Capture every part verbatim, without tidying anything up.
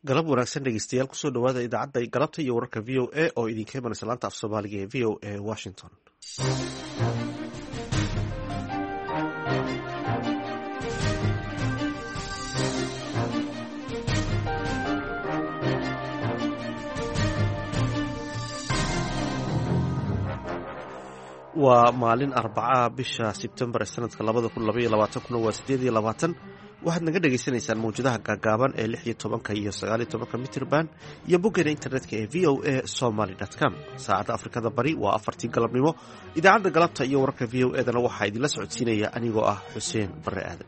galab wanaagsan dhegeystayaal kusoo dhawaada idaacadda galabta iyo wararka v o a oo idinka imanaysa laanta af soomaaliga ee v o a washington. waa maalin arbaca bisha sebtembar ee sanadka labada kun labaiyo labaatan kuna waa sideed iyo labaatan waxaad naga dhagaysanaysaan mawjadaha gaagaaban ee lix iyo tobanka iyo sagaaliyo tobanka mitrban iyo boggeena internetka ee v o a somaly com. saacadda afrikada bari waa afartii galabnimo. idaacadda galabta iyo wararka v o edana waxaa idinla socodsiinaya anigoo ah xuseen bare aadan.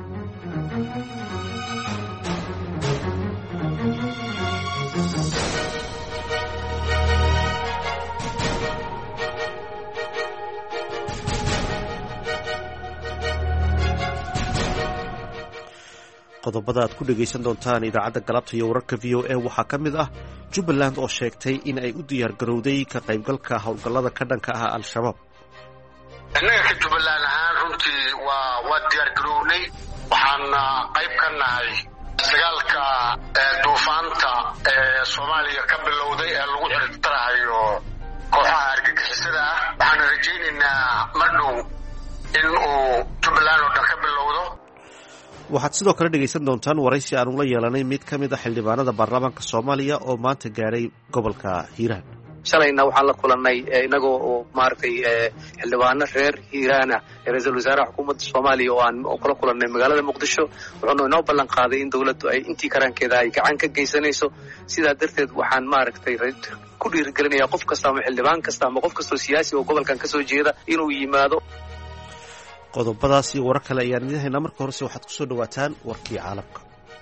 qodobada aad ku dhegaysan doontaan idaacadda galabta iyo wararka v o a waxaa ka mid ah jubbaland oo sheegtay in ay u diyaar garowday ka qaybgalka howlgallada ka dhanka ah al-shabaab. innaga ka jubbaland ahaan runtii waa waa diyaar garownay waxaana qayb ka nahay dagaalka duufaanta ee soomaaliya ka bilowday ee lagu ciribtirahayo kooxaha argagixisada ah. waxaana rajaynaynaa mar dhow in uu jubbaland oo dhan ka bilowdo. waxaad sidoo kale dhegaysan doontaan waraysi aan ula yeelanay mid ka mid a xildhibaanada baarlamaanka soomaaliya oo maanta gaadhay gobolka hiiraan. shalayna waxaan la kulannay inagoo oo maaragtay xildhibaano reer hiiraana ra-iisul wasaaraha xukuumadda soomaaliya oo aan kula kulannay magaalada muqdisho wuxuuna inoo ballan qaaday in dawladdu ay intii karaankeeda ay gacan ka geysanayso. sidaa darteed waxaan maaragtay ku dhiirigelinayaa qof kasta ama xildhibaan kasta ama qof kastoo siyaasi oo gobolkan ka soo jeeda inuu yimaado. qodobadaas iyo warar kale ayaan idiin haynaa. marka horese waxaad kusoo dhawaataan warkii caalamka.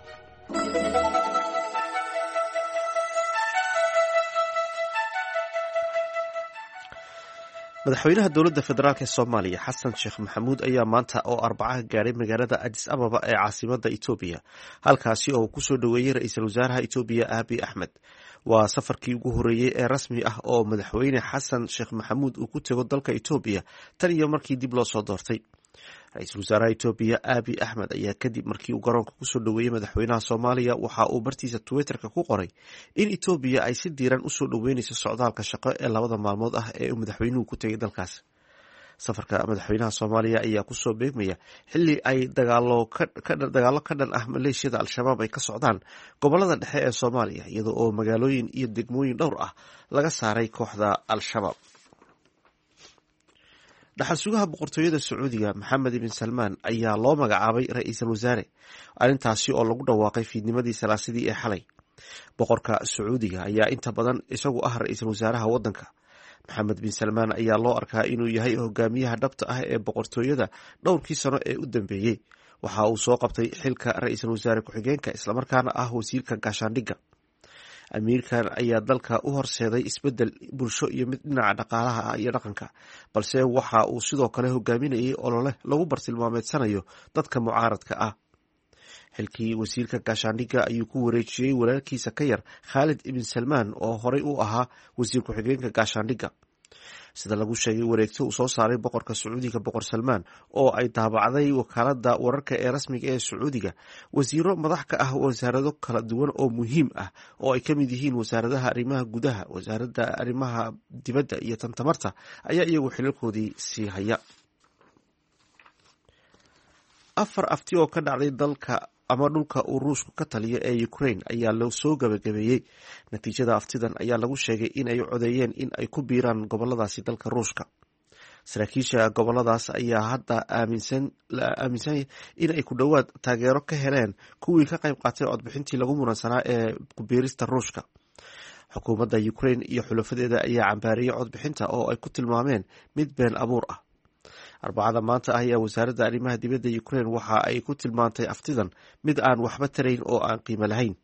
madaxweynaha dowladda federaalk ee soomaaliya xasan sheekh maxamuud ayaa maanta oo arbacaha gaadhay magaalada adis ababa ee caasimadda etoobiya, halkaasi oo uu kusoo dhoweeyey ra-iisul wasaaraha etoobiya aabiy axmed. waa safarkii ugu horreeyey ee rasmi ah oo madaxweyne xasan sheekh maxamuud uu ku tego dalka etoobiya tan iyo markii dib loo soo doortay. ra-iisul wasaaraha etoobiya aabiy axmed ayaa kadib markii uu garoonka kusoo dhoweeyey madaxweynaha soomaaliya waxa uu bartiisa twitterka ku qoray in etoobiya ay si diiran usoo dhoweynayso socdaalka shaqo ee labada maalmood ah ee uu madaxweynuhu ku tegay dalkaas. safarka madaxweynaha soomaaliya ayaa kusoo beegmaya xilli ay dagaalo ka dhan ah maleeshiyada al-shabaab ay ka socdaan gobolada dhexe ee soomaaliya iyada oo magaalooyin iyo degmooyin dhowr ah laga saaray kooxda al-shabaab. dhaxal sugaha boqortooyada sacuudiga maxamed ibn salmaan ayaa loo magacaabay ra-iisul wasaare, arrintaasi oo lagu dhawaaqay fiidnimadii salaasadii ee xalay. boqorka sacuudiga ayaa inta badan isagu ah ra-iisul wasaaraha waddanka. maxamed bin salmaan ayaa loo arkaa inuu yahay hogaamiyaha dhabta ah ee boqortooyada dhowrkii sano ee u dambeeyey. waxa uu soo qabtay xilka ra-iisul wasaare ku-xigeenka islamarkaana ah wasiirka gaashaandhigga. amiirkan ayaa dalka u horseeday isbedel bulsho iyo mid dhinaca dhaqaalaha iyo dhaqanka, balse waxa uu sidoo kale hogaaminayay olole lagu bartilmaameedsanayo dadka mucaaradka ah. xilkii wasiirka gaashaandhigga ayuu ku wareejiyey walaalkiisa ka yar khaalid ibn salmaan oo horey u ahaa wasiir ku-xigeenka gaashaandhigga. sida lagu sheegay wareegto uu soo saaray boqorka sacuudiga boqor salmaan oo ay daabacday wakaalada wararka ee rasmiga ee sacuudiga, wasiiro madax ka ah wasaarado kala duwan oo muhiim ah oo ay ka mid yihiin wasaaradaha arrimaha gudaha, wasaaradda arrimaha dibadda iyo tan tamarta ayaa iyagu xilalkoodii sii haya. afar afti oo ka dhacday dalka ama dhulka uu ruushku ka taliyo ee ukraine ayaa loo soo gabagabeeyey. natiijada aftidan ayaa lagu sheegay in ay codeeyeen in ay ku biiraan goboladaasi dalka ruushka. saraakiisha goboladaas ayaa hadda la aaminsan in ay ku dhowaad taageero ka heleen kuwii ka qayb qaatay codbixintii lagu muransanaa ee kubiirista ruushka. xukuumadda ukraine iyo xulafadeeda ayaa cambaariyey codbixinta oo ay ku tilmaameen mid been abuur ah. arbacada maanta ah ayaa wasaaradda arrimaha dibadda ukraine waxa ay ku tilmaantay aftidan mid aan waxba tarayn oo aan qiimo lahayn.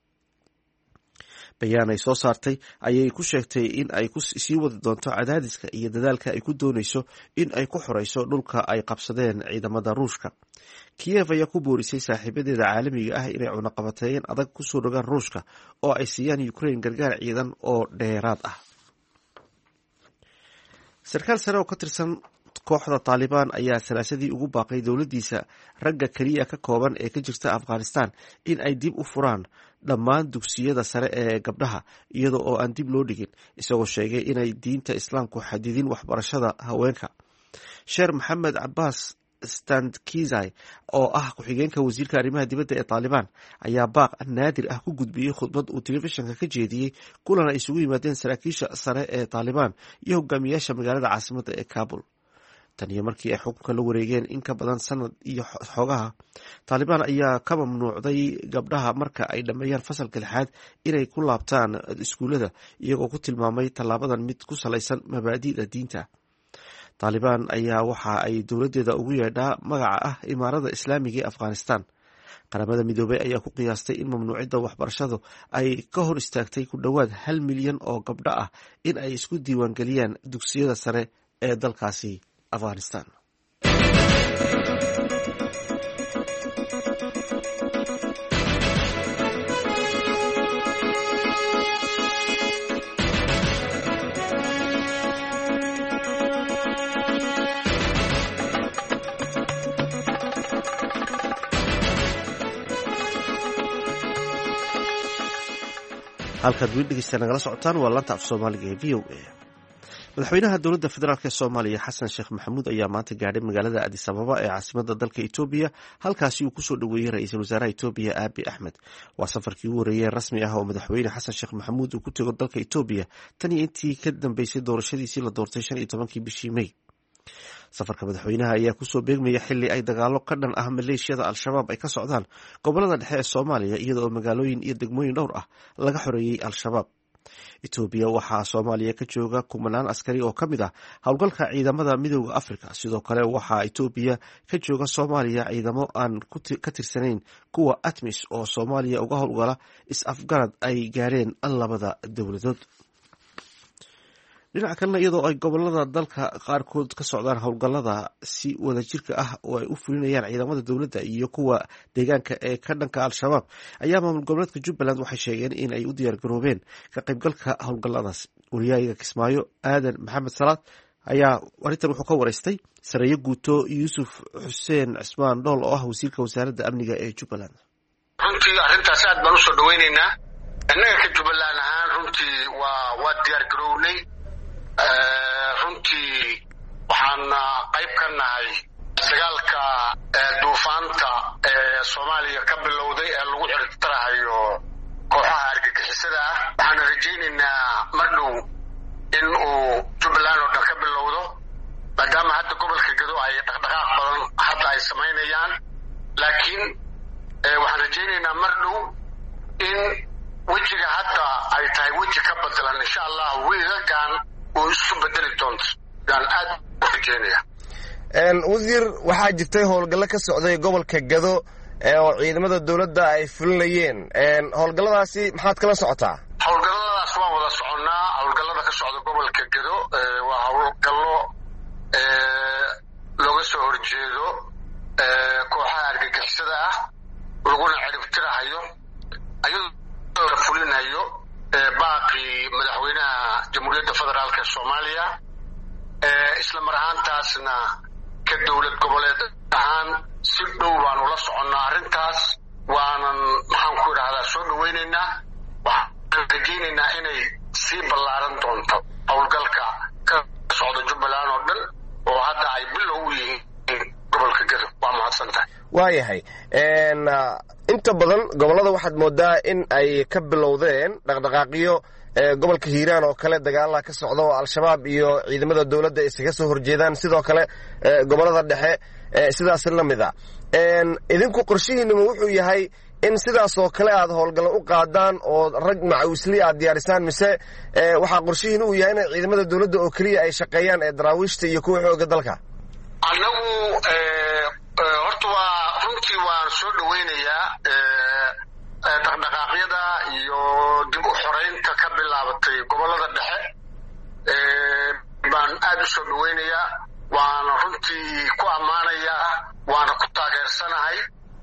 bayaan ay soo saartay ayay ku sheegtay in ay sii wadi doonto cadaadiska iyo dadaalka ay ku doonayso in ay ku xoreyso dhulka ay qabsadeen ciidamada ruushka. kiyev ayaa ku boorisay saaxiibadeeda caalamiga ah inay cunaqabateeyeen adag kusoo dhogaan ruushka oo ay siiyaan ukraine gargaar ciidan oo dheeraad ah. sarkaal sare oo ka tirsan kooxda taalibaan ayaa salaasadii ugu baaqay dowladdiisa ragga keliya ka kooban ee ka jirta afghanistan in ay dib u furaan dhammaan dugsiyada sare ee gabdhaha iyada oo aan dib loo dhigin isagoo sheegay inay diinta islaamku xadidin waxbarashada haweenka. sheer maxamed cabaas standkizai oo ah ku-xigeenka wasiirka arrimaha dibadda ee taalibaan ayaa baaq naadir ah ku gudbiyey khudbad uu telefishinka ka jeediyey kulan ay isugu yimaadeen saraakiisha sare ee taalibaan iyo hogaamiyaasha magaalada caasimadda ee kabul. tan iyo markii ay xukunka la wareegeen in ka badan sanad iyo xoogaha, taalibaan ayaa ka mamnuucday gabdhaha marka ay dhammeeyaan fasalka lixaad inay ku laabtaan iskuullada iyagoo ku tilmaamay tallaabadan mid ku salaysan mabaadi'da diinta. taalibaan ayaa waxa ay dowladdeeda ugu yeedhaa magaca ah imaarada islaamiga ee afghanistan. qaramada midoobey ayaa ku qiyaastay in mamnuucidda waxbarashadu ay ka hor istaagtay ku dhowaad hal milyan oo gabdho ah in ay isku diiwaangeliyaan dugsiyada sare ee dalkaasi afghanistan. halkaad weli dhegeysta nagala socotaan waa laanta af soomaaliga ee v o a. madaxweynaha dowladda federaalk ee soomaaliya xasan sheekh maxamuud ayaa maanta gaadhay magaalada adis ababa ee caasimada dalka etoobiya, halkaasi uu kusoo dhoweeyey ra-iisul wasaaraha etoobiya aabi axmed. waa safarkii ugu horeeyey rasmi ah oo madaxweyne xasan sheekh maxamuud uu ku tego dalka etoobiya tan iyo intii ka dambeysay doorashadiisii la doortay shan iyo tobankii bishii mey. safarka madaxweynaha ayaa kusoo beegmaya xili ay dagaalo ka dhan ah maleeshiyada al-shabaab ay ka socdaan gobolada dhexe ee soomaaliya iyada oo magaalooyin iyo degmooyin dhowr ah laga xoreeyey al-shabaab. etoobiya waxaa soomaaliya ka jooga kumanaan askari oo ka mid ah howlgalka ciidamada midooda afrika. sidoo kale waxaa etoobiya ka jooga soomaaliya ciidamo aan ka tirsanayn kuwa atmis oo soomaaliya uga howlgala is-afgarad ay gaareen labada dowladood. dhinaca kalena iyadoo ay gobolada dalka qaarkood ka socdaan howlgallada si wadajirka ah oo ay u fulinayaan ciidamada dowladda iyo kuwa deegaanka ee ka dhanka al-shabaab, ayaa maamul goboleedka jubbaland waxay sheegeen in ay u diyaar garoobeen ka qaybgalka howlgalladaas. wariyahayaga kismaayo aadan maxamed salaad ayaa arrintan wuxuu ka wareystay sareeyo guuto yuusuf xuseen cismaan dhool oo ah wasiirka wasaaradda amniga ee jubbaland. runtii arrintaas aad baan usoo dhaweyneynaa. innaga ka jubbaland ahaan runtii waa waa diyaar garownay. runtii waxaan qayb ka nahay dagaalka duufaanta ee soomaaliya ka bilowday ee lagu ciribtirahayo kooxaha argagixisada ah. waxaan rajaynaynaa mar dhow in uu jubbaland oo dhan ka bilowdo, maadaama hadda gobolka gedo ay dhaqdhaqaaq badan hadda ay samaynayaan. laakiin waxaan rajaynaynaa mar dhow in wejiga hadda ay tahay weji ka badalan insha allah wiigagaan oo isu bedeli doonto. gaan aad u rajeynaya. wasiir, waxaa jirtay howlgallo ka socday gobolka Gado oo ciidamada dowladda ay fulinayeen. howlgalladaasi maxaad kala socotaa? howlgalladaas waan wada soconnaa. howlgallada ka socda gobolka Gado waa howlgallo looga soo horjeedo kooxaha argagixisada ah laguna ciribtirahayo ayadoo la fulinayo baaqii madaxweynaha jamhuuriyadda federaalk ee soomaaliya. isla mar ahaantaasna ka dowlad goboleed ahaan si dhow baanu la soconnaa arrintaas. waanan maxaan ku idhahdaa soo dhaweynaynaa. waxaan rajaynaynaa inay sii ballaaran doonto howlgalka ka socda jubbaland oo dhan oo hadda ay bilow u yihiin gobolka Gado. waa mahadsantahay. waayahay. inta badan gobollada waxaad moodaa in ay ka bilowdeen dhaqdhaqaaqyo gobolka hiiraan oo kale dagaala ka socda oo al-shabaab iyo ciidamada dowladda iskaga soo horjeedaan. sidoo kale gobollada dhexe sidaas la mid a. idinku qorshihiinima wuxuu yahay in sidaas oo kale aad howlgallo u qaadaan oo rag macawisli aad diyaarisaan, mise waxaa qorshihiin uu yahay in ciidamada dowladda oo keliya ay shaqeeyaan ee daraawiishta iyo kuwa xooga dalka? annagu horta waa runtii waan soo dhaweynayaa dhaqdhaqaaqyada iyo dib u xoreynta ka bilaabatay gobollada dhexe baan aad u soo dhaweynayaa. waana runtii ku ammaanayaa, waana ku taageersanahay.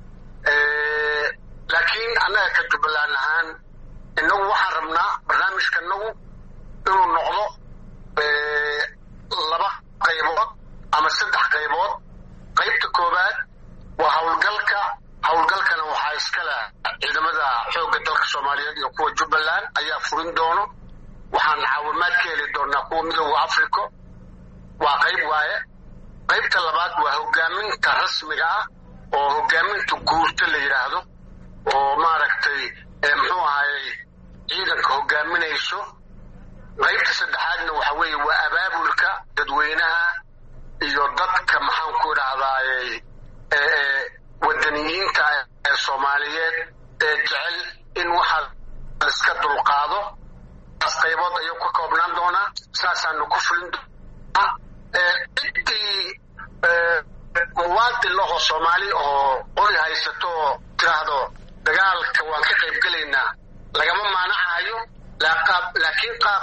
laakiin annaga ka jubbaland ahaan innagu waxaan rabnaa barnaamijka inagu inuu noqdo laba qaybood. ama saddex qaybood. qaybta koowaad waa howlgalka howlgalkana waxaa iskale ciidamada xoogga dalka Soomaaliyeed iyo kuwa Jubbaland ayaa furin doono. waxaan caawimaad ka heli doonaa kuwa midowga Afrika. waa qayb waaye. qaybta labaad waa hogaaminta rasmiga ah oo hogaaminta guurta la yiraahdo oo maaragtay muxuu ahaayay ciidanka hogaaminayso. qaybta saddexaadna waxa weeye waa abaabulka dadweynaha iyo dadka maxaan ku idhahdaayay ee wadaniyiinta ee Soomaaliyeed ee jecel in waxa iska dulqaado. taas qaybood ayuu ka koobnaan doonaa. saasaanu ku fulin doonaa. cidii muwaadin laho Soomaali oo qori haysato tiraahdo dagaalka waan ka qayb gelaynaa lagama maanacayo. laakiin qaab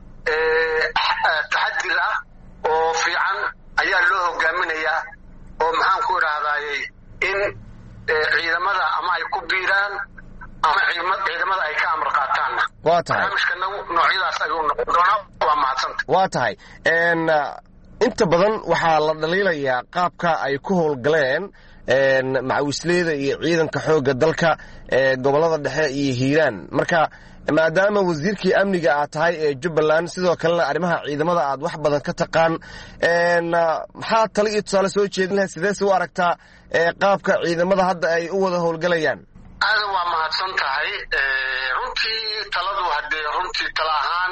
taxadir ah oo fiican ayaa loo hogaaminayaa oo maxaan ku idhahdaayay in ciidamada ama ay ku biiraan ama ciidamada ay ka amar qaataanna. waa tahay barnaamijkana noocyadaas ayuu noqon doonaa. waa mahadsanta. waa tahay inta badan waxaa la dhaliilayaa qaabka ay ku howlgaleen macawisleyda iyo ciidanka xoogga dalka ee gobolada dhexe iyo hiiraan. marka maadaama wasiirkii amniga aad tahay ee Jubbaland sidoo kalena arrimaha ciidamada aad wax badan ka taqaan maxaa talo iyo tusaale soo jeedin lahayd sidee u aragtaa qaabka ciidamada hadda ay u wada howlgalayaan? aad waa mahadsan tahay. runtii taladu haddee runtii tala ahaan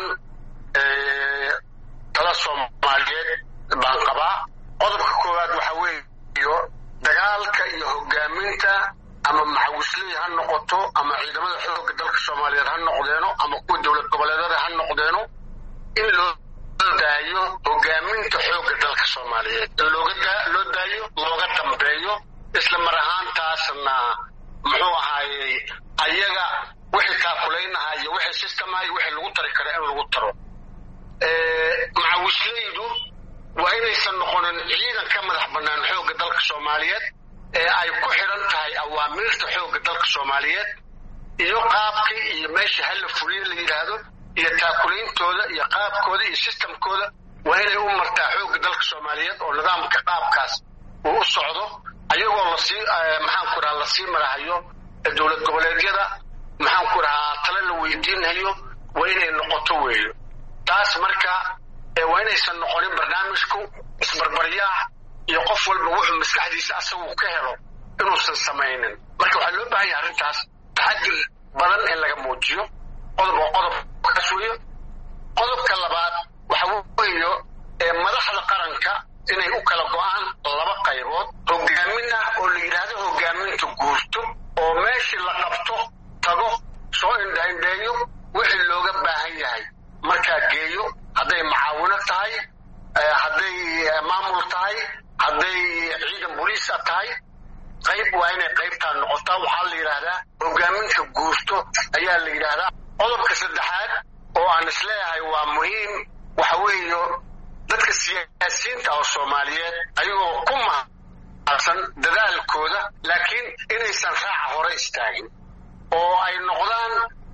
tala Soomaaliyeed baan qabaa. qodobka koowaad waxa weeye dagaalka iyo hogaaminta ama macawisley ha noqoto ama ciidamada xoogga dalka Soomaaliyeed ha noqdeeno ama kuwa dowlad goboleedyada ha noqdeeno in loo daayo hogaaminta xoogga dalka Soomaaliyeed. in looga loo daayo looga dambeeyo isla mar ahaantaasna muxuu ahaayey ayaga wixii kaakulaynaha iyo wixii systemaha iyo wixii lagu tari kara in lagu taro. macawisleydu waa inaysan noqonin ciidan ka madax bannaan xoogga dalka Soomaaliyeed ee ay ku xidhan tahay awaamiirta xoogga dalka Soomaaliyeed iyo qaabkii iyo meesha hala fuliin la yidhaahdo iyo taakulaintooda iyo qaabkooda iyo systemkooda waa inay u martaa xoogga dalka Soomaaliyeed oo nidaamka qaabkaas uu u socdo ayagoo lasii maxaan ku dhahaa lasii marahayo dowlad goboleedyada maxaan ku dhahaa tala la weydiinayo waa inay noqoto weeyo. taas marka waa inaysan noqonin barnaamijku isbarbaryaax iyo qof walba wuxuu maskaxdiisa asagu ka helo inuusan samaynin. marka waxaa loo baahan yahay arrintaas taxadir badan in laga muujiyo. qodob oo qodobkaas weeyo. qodobka labaad waxa weeyo madaxda qaranka inay u kala go'aan laba qaybood. hogaamin ah oo la yidhaahdo hogaaminta guurto oo meeshii la qabto tago soo indhaindheeyo wixii looga baahan yahay markaa geeyo. hadday macaawino tahay hadday maamul tahay hadday ciidan booliisa tahay qayb waa inay qaybtaa noqotaa. waxaa la yidhaahdaa hogaaminta guurto ayaa la yidhaahdaa. qodobka saddexaad oo aan isleeyahay waa muhiim waxa weeyo dadka siyaasiyiinta oo Soomaaliyeed ayagoo ku mahadsan dadaalkooda laakiin inaysan raaca hore istaagin oo ay noqdaan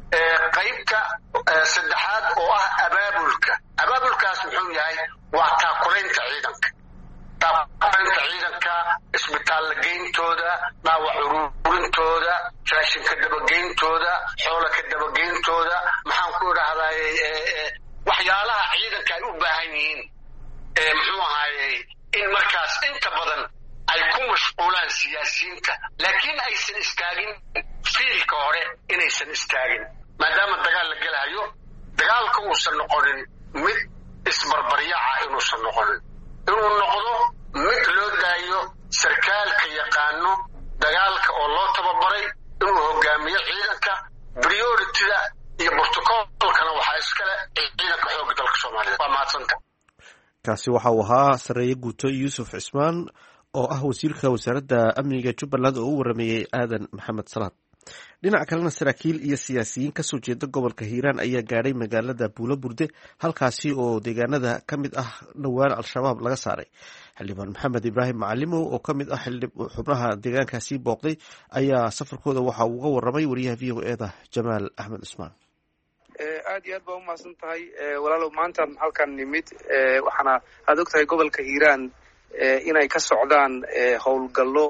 qaybta saddexaad oo ah abaabulka. abaabulkaas muxuu yahay? waa taakulaynta ciidanka. taakulaynta ciidanka isbitaalla geyntooda, dhaawac ururintooda, raashinka dabageyntooda, xoola ka dabageyntooda, maxaan ku idhahdaay waxyaalaha ciidanka ay u baahan yihiin muxuu ahaayey in markaas inta badan ay ku mashquulaan siyaasiyiinta laakiin aysan istaagin fiilka hore inaysan istaagin maadaama dagaal la gelayo. dagaalka uusan noqonin mid isbarbaryaaca inuusan noqonin, inuu noqdo mid loo daayo sarkaalka yaqaano dagaalka oo loo tababaray inuu hogaamiyo ciidanka. priority-da iyo protocolkana waxaa iskale ciidanka xoogga dalka Soomaaliyeed. waa mahadsanta. kaasi waxa uu ahaa sareeye guuto Yuusuf Cismaan oo ah wasiirka wasaaradda amniga Jubbaland oo u waramayay aadan maxamed salaad. dhinaca kalena saraakiil iyo siyaasiyiin kasoo jeeda gobolka Hiiraan ayaa gaadhay magaalada Buulaburde halkaasi oo deegaanada ka mid ah dhowaan al-shabaab laga saaray. xildhibaan maxamed ibraahim macalimow oo ka mid ah xubnaha deegaankaasi booqday ayaa safarkooda waxa uu uga waramay wariyaha v o eda Jamaal Axmed Cusmaan. aad iyo aad baa umahadsan tahay walaalow. maanta halkan nimid waxaana aad ogtahay gobolka Hiiraan inay ka socdaan howlgallo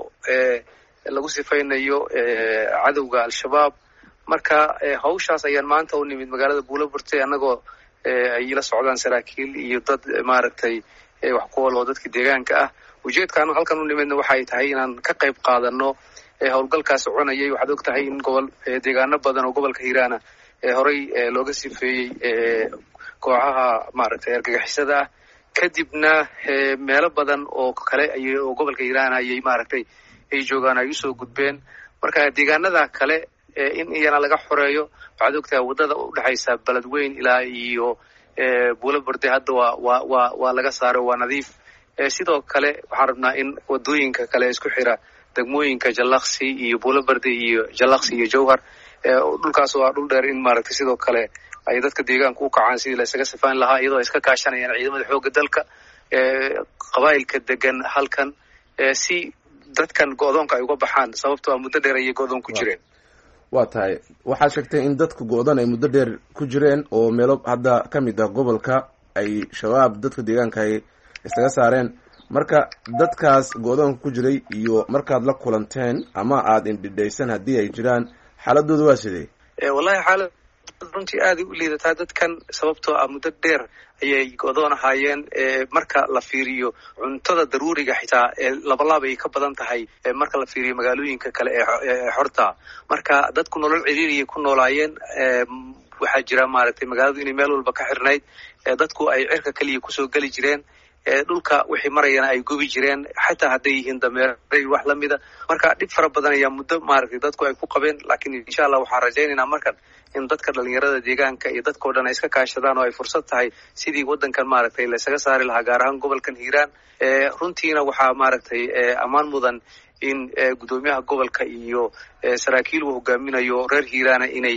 lagu sifaynayo cadowga al-shabaab. marka hawshaas ayaan maanta u nimid magaalada Buulaburte annagoo ay la socdaan saraakiil iyo dad maaragtay wax ku walo dadka deegaanka ah. ujeedkaan halkan u nimidna waxay tahay inaan ka qayb qaadano howlgalkaas soconayay. waxaad og tahay in gobol deegaano badan oo gobolka Hiiraan ah horey looga sifeeyey kooxaha maaragtay argagixisada ah, kadibna meelo badan oo kale ay oo gobolka Hiiraan ayay maaragtay ay joogaan ay usoo gudbeen. marka deegaanada kale in iyana laga xoreeyo. waxaad og tahay wadada u dhaxaysa Beledweyne ilaa iyo Buulaburte hadda waa waa waa laga saaro, waa nadiif. sidoo kale waxaan rabnaa in wadooyinka kale isku xira degmooyinka Jallaqsi iyo Buulaburte iyo Jallaqsi iyo Jowhar dhulkaas waa dhul dheer in maaragtay sidoo kale ay dadka deegaanka u kacaan sidii la isaga sifaan lahaa, iyadoo iska kaashanayaan ciidamada xoogga dalka qabaa'ilka degan halkan si dadkan go'doonka ay uga baxaan, sababtoo ah muddo dheer ayay go'doon ku jireen. waa tahay waxaad sheegtay in dadka go'doon ay muddo dheer ku jireen oo meelo hadda ka mid ah gobolka ay shabaab dadka deegaanka ay isaga saareen. marka dadkaas go'doonka ku jiray iyo markaad la kulanteen ama aad indhidhaysan haddii ay jiraan, xaaladooda waa sidee? wallahi xaalad runtii aad u liidataa dadkan, sababtoo ah muddo dheer ayay go'doon ahaayeen. marka la fiiriyo cuntada daruuriga xitaa labalaab ay ka badan tahay marka la fiiriyo magaalooyinka kale ee xorta. marka dadku nolol ciriiriyay ku noolaayeen. waxaa jira maaragtay magaaladu inay meel walba ka xirnayd, dadku ay cirka keliya kusoo geli jireen, dhulka wixii marayana ay gubi jireen, xataa hadday yihiin dameeray wax lamida. marka dhib fara badan ayaa muddo maaragtay dadku ay ku qabeen. laakiin insha allah waxaan rajaynaynaa markan in dadka dhalinyarada deegaanka iyo dadkao dhan ay iska kaashadaan oo ay fursad tahay sidii waddankan maaragtay la isaga saari lahaa, gaar ahaan gobolkan Hiiraan. runtiina waxaa maaragtay ammaan mudan in gudoomiyaha gobolka iyo saraakiil uu hogaaminayo reer Hiiraana inay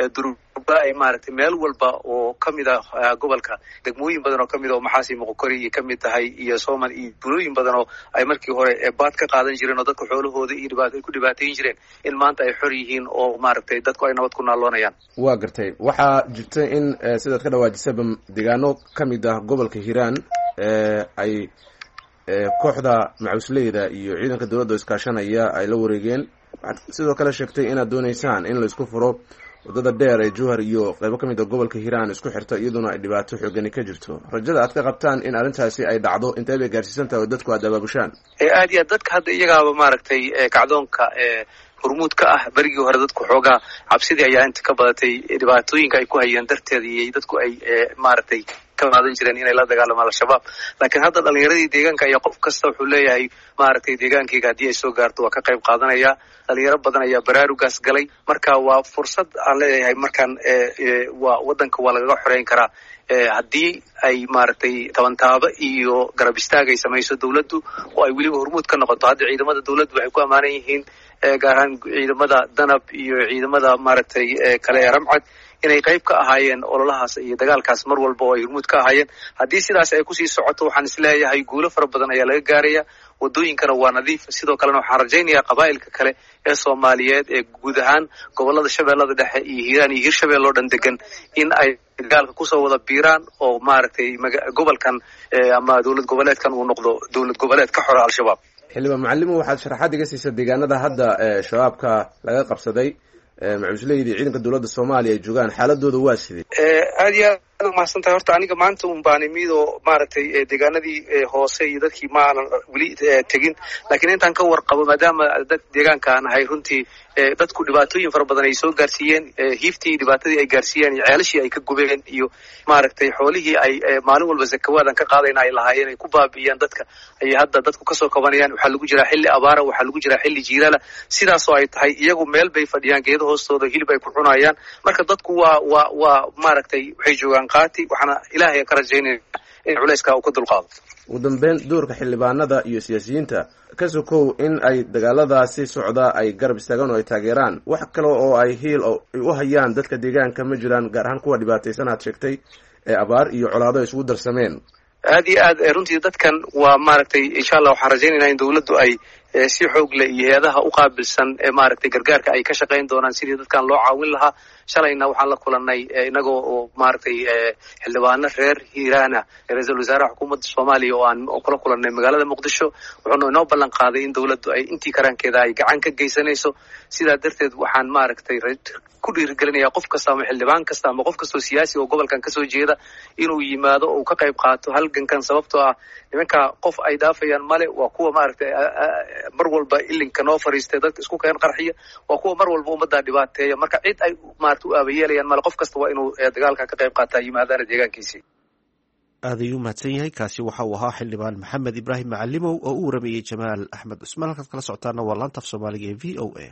durba ay maaragtay meel walba oo kamid ah gobolka, degmooyin badan oo kamid ah oo Maxaasi Moqokori iyo kamid tahay iyo Sooman iyo bulooyin badan oo ay markii hore baad ka qaadan jireen oo dadka xoolahooda iyo dhibaato ku dhibaateyn jireen, in maanta ay xor yihiin oo maaragtay dadku ay nabad ku naaloonayaan. waa gartay waxaa jirta in sidaad ka dhawaajisaba deegaano kamid ah gobolka Hiiraan ay kooxda macusleyda iyo ciidanka dawladda iskaashanaya ay la wareegeen. waxaad sidoo kale sheegtay inaad doonaysaan in la isku furo wadada dheer ee Jowhar iyo qaybo ka mid ah gobolka Hiiraan isku xirta, iyaduna ay dhibaato xoogani ka jirto. rajada aad ka qabtaan in arrintaasi ay dhacdo intee bay gaarsiisan tahay oo dadku aad abaabushaan? aad iyo dadka hadda iyagaaba maaragtay kacdoonka hormuud ka ah. berigii hore dadku xoogaa cabsidii ayaa inta ka badatay dhibaatooyinka ay ku hayeen darteeda, iyo dadku ay maaragtay ka qaadan jireen inay la dagaalamaan al-shabaab. laakiin hadda dhalinyaradii deegaanka ayaa qof kasta wuxuu leeyahay maaragtay deegaankayga haddii ay soo gaarto waa ka qayb qaadanaya. dhalinyaro badan ayaa baraarugaas galay. marka waa fursad aan leeyahay markaan waa waddanka waa lagaga xoreyn karaa haddii ay maaragtay tabantaabo iyo garab istaag ay samayso dawladdu oo ay weliba hormuud ka noqoto. hadda ciidamada dawladdu waxay ku ammaanan yihiin gaar ahaan ciidamada danab iyo ciidamada maaragtay kale ee ramcad inay qayb ka ahaayeen ololahaas iyo dagaalkaas mar walba oo ay hormuud ka ahaayeen. haddii sidaas ay kusii socoto waxaan isleeyahay guulo fara badan ayaa laga gaaraya. wadooyinkana waa nadiif. sidoo kalena waxaan rajaynayaa qabaa'ilka kale ee Soomaaliyeed ee guud ahaan gobolada Shabeellada Dhexe iyo Hiiraan iyo Hirshabelle oo dhan degan in ay dagaalka kusoo wada biiraan oo maaragtay gobolkan ama dawlad goboleedkan uu noqdo dawlad goboleed ka xora al-shabaab. xildhibaan Macallim, waxaad sharaxaad iga siisa deegaanada hadda shabaabka laga qabsaday macusleyda ciidanka dawladda Soomaaliya ay joogaan, xaaladooda waa sidee? aad iyo aad umahadsantahay. horta aniga maanta un baan imid oo maaragtay deegaanadii hoose iyo dadkii maanan weli tegin, laakiin intaan ka warqabo maadaama dad deegaanka aan ahay, runtii dadku dhibaatooyin fara badan ay soo gaarsiiyeen. hiiftii dhibaatadii ay gaarsiiyeen iyo ceelashii ay ka gubeen iyo maaragtay xoolihii ay maalin walba zakawaadan ka qaadayna ay lahaayeen ay ku baabi'iyeen dadka ayay hadda dadku kasoo kabanayaan. waxaa lagu jiraa xilli abaara, waxaa lagu jiraa xilli jiilaala. sidaasoo ay tahay iyagu meel bay fadhiyaan, geedo hoostooda hilib ay ku cunayaan. marka dadku waa waa waa maaragtay waxay joogaan qaati. waxaana ilaahay ka rajaynaya in culayska uu ka dulqaado. ugu dambeyn, doorka xildhibaanada iyo siyaasiyiinta ka sokow in ay dagaaladaasi socda ay garab istaagaan oo ay taageeraan, wax kale oo ay hiil u hayaan dadka deegaanka ma jiraan, gaar ahaan kuwa dhibaataysan aad sheegtay ee abaar iyo colaado ay isugu darsameen? aad iyo aad runtii dadkan waa maaragtay insha allah waxaan rajaynaynaa in dawladdu ay si xoog leh iyo hay-adaha u qaabilsan ee maaragtay gargaarka ay ka shaqayn doonaan sidii dadkan loo caawin lahaa. shalayna waxaan la kulanay inagoo oo maaragtay xildhibaano reer hiiraana ra-iisul wasaaraha xukuumadda soomaaliya oo aan kula kulanay magaalada muqdisho wuxuuna inoo ballan qaaday in dawladdu ay intii karaankeeda ay gacan ka geysanayso sidaa darteed waxaan maaragtay ku dhiirigelinayaa qof kasta ama xildhibaan kasta ama qof kastoo siyaasi oo gobolkan kasoo jeeda inuu yimaado oo ka qayb qaato halgankan sababtoo ah nimanka qof ay dhaafayaan male waa kuwa maaragtay mar walba ilinka noo fariistay dadka isku keen qarxiya waa kuwa mar walba ummaddaa dhibaateeya marka cid ay maarata u aabayeelayaan male qof kasta waa inuu dagaalka ka qayb qaataa yimaadaana deegaankiisii aad ayuu mahadsan yahay kaasi waxa uu ahaa xildhibaan maxamed ibraahim macalimow oo u waramayey jamaal axmed cusmaan halkaad kala socotaana waa laanta af soomaaliga ee v o a.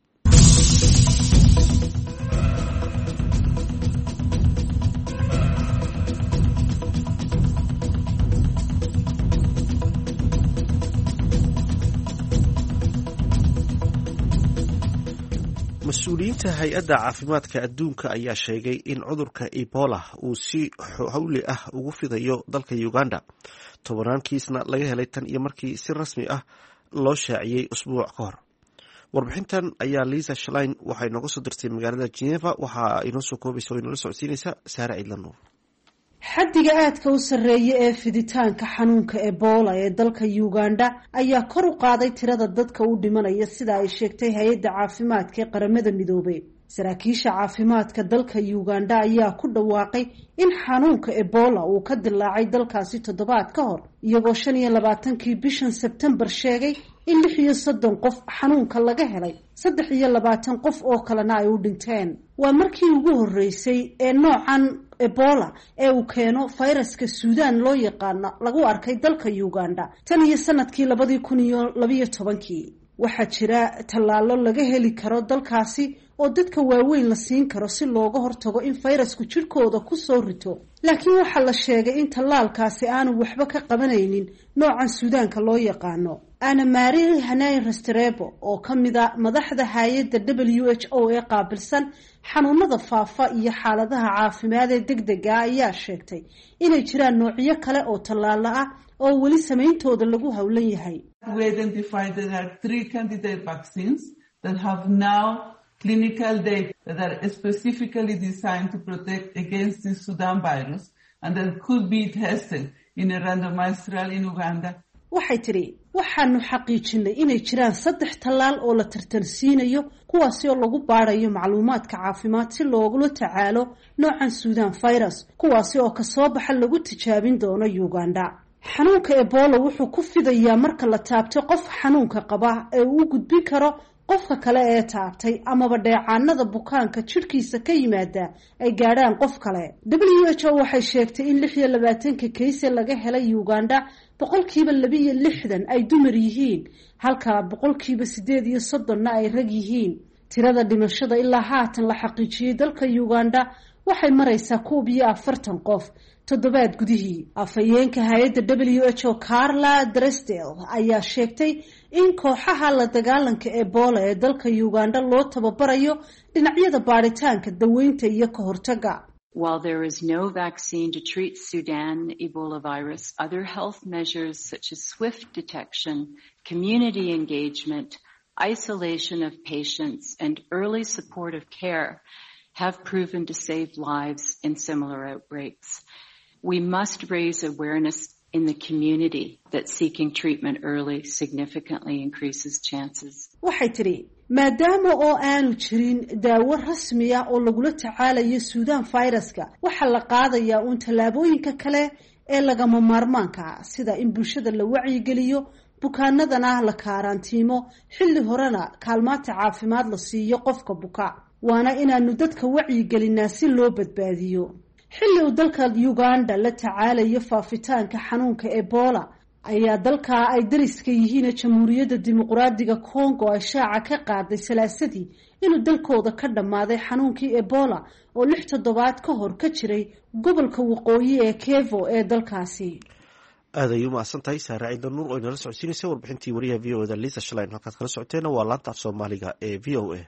mas-uuliyiinta hay-adda caafimaadka adduunka ayaa sheegay in cudurka ebola uu si hawli ah ugu fidayo dalka uganda tobanaan kiisna laga helay tan iyo markii si rasmi ah loo shaaciyey usbuuc ka hor. warbixintan ayaa liisa shalain waxay nooga soo dirtay magaalada geneva waxaa inoo soo koobaysa o inoola socodsiinaysa saare ciidlanuur. xaddiga aadka u sarreeya ee fiditaanka xanuunka ebola ee dalka uganda ayaa kor u qaaday tirada dadka u dhimanaya sida ay sheegtay hay-adda caafimaadka ee qaramada midoobay. saraakiisha caafimaadka dalka uganda ayaa ku dhawaaqay in xanuunka ebola uu ka dilaacay dalkaasi toddobaad ka hor iyagoo shan iyo labaatankii bishan sebtembar sheegay in lix iyo soddon qof xanuunka laga helay saddex iyo labaatan qof oo kalena ay u dhinteen. waa markii ugu horreysay ee noocan ebola ee uu keeno fayraska suudaan loo yaqaana lagu arkay dalka uganda tan iyo sanadkii labadii kun iyo labiyo tobankii. waxaa jira tallaalo laga heli karo dalkaasi oo dadka waaweyn la siin karo si looga hortago in fayrasku jidhkooda ku soo rito, laakiin waxaa la sheegay in tallaalkaasi aanu waxba ka qabanaynin noocan suudaanka loo yaqaano. ana mari hanay rastrebo oo ka mid a madaxda hay-adda w h o ee qaabilsan xanuunada faafa iyo xaaladaha caafimaad ee degdega ayaa sheegtay inay jiraan noocyo kale oo tallaalo ah oo weli sameyntooda lagu howlan yahay. We identified there are three candidate vaccines that have now clinical data that are specifically designed to protect against the Sudan virus and that could be tested in a randomized trial in Uganda. waxay tiri waxaanu xaqiijinay inay jiraan saddex tallaal oo la tartansiinayo kuwaasi oo lagu baarayo macluumaadka caafimaad si loogula tacaalo noocan Sudan virus kuwaasi oo kasoo baxa lagu tijaabin doono Uganda. xanuunka ebola wuxuu ku fidayaa marka la taabto qof xanuunka qaba ee uu gudbin karo qofka kale ee taabtay amaba dheecaanada bukaanka jidhkiisa ka yimaada ay gaadhaan qof kale. w h o waxay sheegtay in lix iyo labaatanka kayse laga helay Uganda boqolkiiba laba iyo lixdan ay dumar yihiin halka boqolkiiba sideed iyo soddonna ay rag yihiin. tirada dhimashada ilaa haatan la xaqiijiyey dalka Uganda waxay maraysaa koob iyo afartan qof toddobaad gudihii. afhayeenka hay-adda w h o Carla Drysdale ayaa sheegtay in kooxaha la dagaalanka ebola ee dalka Uganda loo tababarayo dhinacyada baaritaanka daweynta iyo ka hortaga. While there is no vaccine to treat Sudan Ebola virus, other health measures such as swift detection, community engagement, isolation of patients, and early supportive care have proven to save lives in similar outbreaks. We must raise awareness in the community that seeking treatment early significantly increases chances. waxay tiri maadaama oo aanu jirin daawo rasmi ah oo lagula tacaalayo Sudan viruska waxaa la qaadayaa uun tallaabooyinka kale ee lagama maarmaanka sida in bulshada la wacyigeliyo bukaanadana la karantiimo xilli horena kaalmaanta caafimaad la siiyo qofka buka waana inaanu dadka wacyigelinaa si loo badbaadiyo. xilli uu dalka Uganda la tacaalayo faafitaanka xanuunka ebola ayaa dalka ay dariska yihiin jamhuuriyadda dimuqraadiga Congo ay shaaca ka qaaday salaasadii inuu dalkooda ka dhamaaday xanuunkii ebola oo lix toddobaad ka hor ka jiray gobolka waqooyi ee Kivu ee dalkaasi. aad ayuu mahadsan tahay saare ciidla nuur oo inala socodsiinaysa warbixintii wariyaha v o a da Lisa Schlein. halkaad kala socoteena waa laanta af Soomaaliga ee v o a.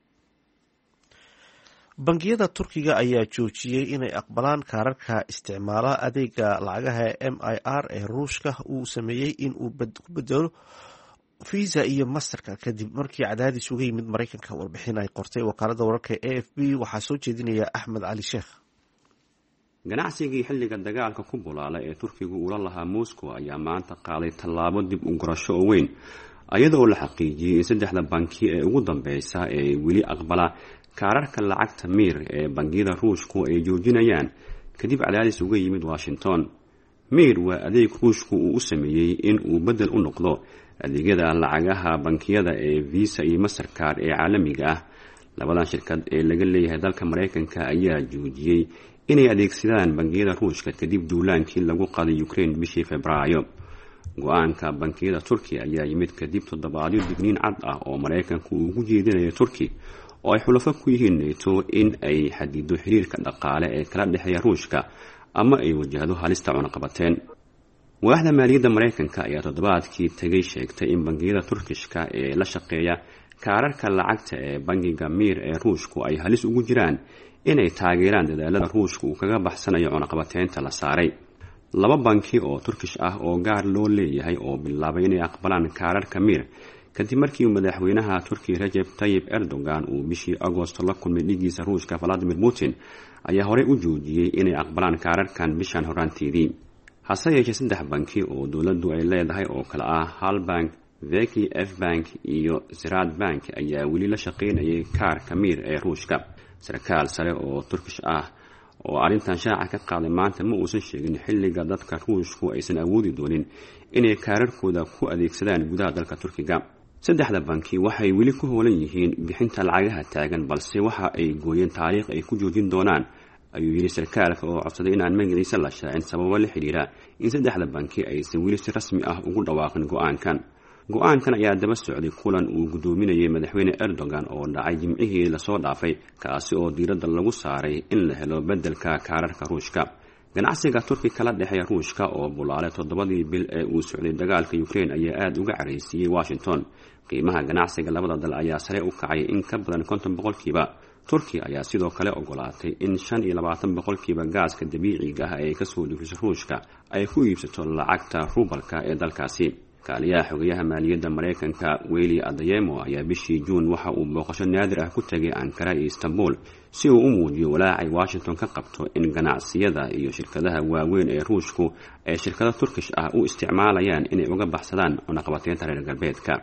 bangiyada Turkiga ayaa joojiyey inay aqbalaan kaararka isticmaala adeega lacagaha M I R ee Ruushka uu sameeyey in uu ku bedelo visa iyo masterka kadib markii cadaadis uga yimid maraykanka. warbixin ay qortay wakaalada wararka a f b waxaa soo jeedinaya axmed cali sheekh. ganacsigii xilliga dagaalka ku bulaalay ee turkigu ula lahaa moscow ayaa maanta qaaday tallaabo dib u gurasho oo weyn, iyadoo la xaqiijiyey in saddexda banki ee ugu dambeysa ee weli aqbala kaararka lacagta miir ee bangiyada ruushku ay joojinayaan kadib cadaadis uga yimid washington. miir waa adeeg ruushku uu u sameeyey in uu beddel u noqdo adeegyada lacagaha bankiyada ee visa iyo mastercard ee caalamiga ah. labadan shirkad ee laga leeyahay dalka maraykanka ayaa joojiyey inay adeegsadaan bangiyada ruushka kadib duulaankii lagu qaday ukraine bishii februaayo. go-aanka bankiyada turkiya ayaa yimid kadib toddobaadyo digniin cad ah oo maraykanku uu ugu jeedinayo turki oo ay xulafo ku yihiin nato in ay xadido xiriirka dhaqaale ee kala dhexeeya ruushka ama ay wajahdo halista cunaqabateen. waaxda maaliyadda maraykanka ayaa toddobaadkii tagay sheegtay in bangiyada turkishka ee la shaqeeya kaararka lacagta ee bangiga miir ee ruushku ay halis ugu jiraan inay taageeraan dadaalada ruushka uu kaga baxsanayo cunaqabateynta la saaray. laba banki oo turkish ah oo gaar loo leeyahay oo bilaabay inay aqbalaan kaararka miir kadib markii madaxweynaha turkiya Recep Tayyip Erdogan uu bishii Agoosto la kulmay dhigiisa ruushka Vladimir Putin ayaa horey u joojiyey inay aqbalaan kaararkan bishan horaanteedii. hase yeeshee saddex banki oo dowladdu ay leedahay oo kale ah Halbank, Veki F Bank iyo Ziraat Bank ayaa weli la shaqaynayay kaarka miir ee ruushka. sarkaal sare oo turkish ah oo arrintan shaaca ka qaaday maanta ma uusan sheegin xilliga dadka ruushku aysan awoodi doonin inay kaararkooda ku adeegsadaan gudaha dalka turkiga. saddexda banki waxay weli ku hoolan yihiin bixinta lacagaha taagan, balse waxa ay gooyeen taariikh ay ku joojin doonaan, ayuu yidhi sarkaalka oo codsaday inaan magaciisa la shaacin sababo la xidhiira in saddexda banki aysan weli si rasmi ah ugu dhawaaqin go-aankan. go-aankan ayaa daba socday kulan uu gudoominayay madaxweyne Erdogan oo dhacay jimcihii lasoo dhaafay, kaasi oo diiradda lagu saaray in la helo beddelka kaararka ruushka. ganacsiga turki kala dhexeeya ruushka oo bulaalay toddobadii bil ee uu socday dagaalka Ukraine ayaa aada uga careysiiyey Washington. qiimaha ganacsiga labada dal ayaa sare u kacay in ka badan konton boqolkiiba. turkiya ayaa sidoo kale ogolaatay in shan iyo labaatan boqolkiiba gaaska dabiiciga ah ee kasoo dhufiso ruushka ay ku iibsato lacagta rubalka ee dalkaasi. kaaliyaha xogayaha maaliyadda maraykanka Weli Adeyemo ayaa bishii Juun waxa uu booqasho naadir ah ku tagay Ankara iyo Istanbul si uu u muujiyo walaacay Washington ka qabto in ganacsiyada iyo shirkadaha waaweyn ee ruushku ee shirkado turkish ah u isticmaalayaan inay uga baxsadaan cunaqabateynta reer galbeedka.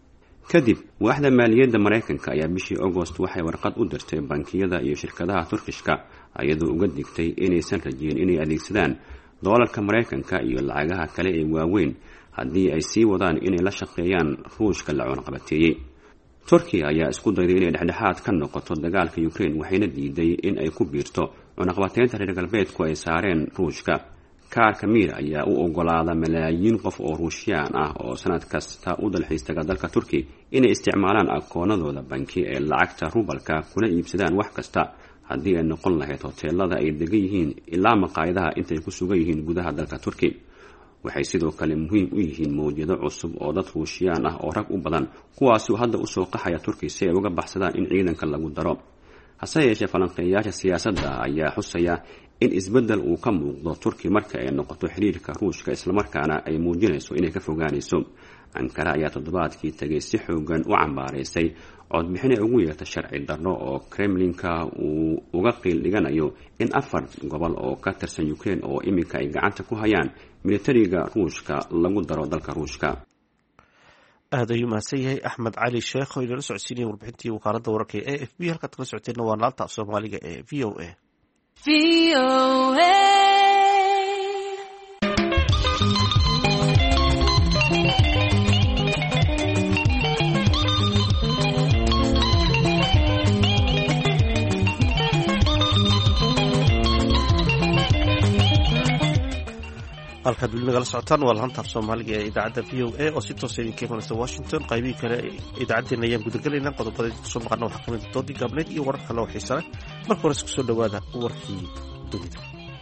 kadib waaxda maaliyadda maraykanka ayaa bishii August waxay warqad u dirtay bankiyada iyo shirkadaha turkishka iyadoo uga digtay inaysan rajeyn inay adeegsadaan doolarka maraykanka iyo lacagaha kale ee waaweyn haddii ay sii wadaan inay la shaqeeyaan ruushka la cunaqabateeyey. turkiya ayaa isku dayday inay dhexdhexaad ka noqoto dagaalka Ukraine waxayna diiday in ay ku biirto cunaqabateynta reer galbeedku ay saareen ruushka. kaarka miir ayaa u ogolaada malaayiin qof oo ruushiyaan ah oo sanad kasta u dalxiistaga dalka turki inay isticmaalaan akoonadooda banki ee lacagta rubalka kuna iibsadaan wax kasta, haddii ay noqon lahayd hoteelada ay degan yihiin ilaa maqaayadaha intay ku sugan yihiin gudaha dalka turki. waxay sidoo kale muhiim u yihiin mawjado cusub oo dad ruushiyaan ah oo rag u badan kuwaasi hadda usoo qaxaya turki si ay uga baxsadaan in ciidanka lagu daro. hase yeeshee falanqeeyayaasha siyaasadda ayaa xusaya in isbeddel uu ka muuqdo turki marka ay noqoto xiriirka ruushka, islamarkaana ay muujinayso inay ka fogaanayso. ankara ayaa toddobaadkii tagay si xoogan u cambaaraysay codbixin ay ugu yeerta sharci darro oo Kremlinka uu uga qiil dhiganayo in afar gobol oo ka tirsan Ukraine oo iminka ay gacanta ku hayaan militariga ruushka lagu daro dalka ruushka. aad ayuu mahadsan yahay axmed cali sheekh oo inala socodsiinaya warbixintii wakaaladda wararka ee a f b. halkaad kala socoteenna waa laanta af soomaaliga ee v o a. v o a halkaad weli nagala socotaan waa laanta af soomaaliga ee idaacadda v o a oo si toosa idinka imanaysa Washington. qaybihii kale idaacaddeenna ayaan gudagelaynaa. qodobada idinku soo maqana waxaa kamid doodii gaabneed iyo warar kale oo xiisa leh. marka hore isku soo dhawaada warkii dunida.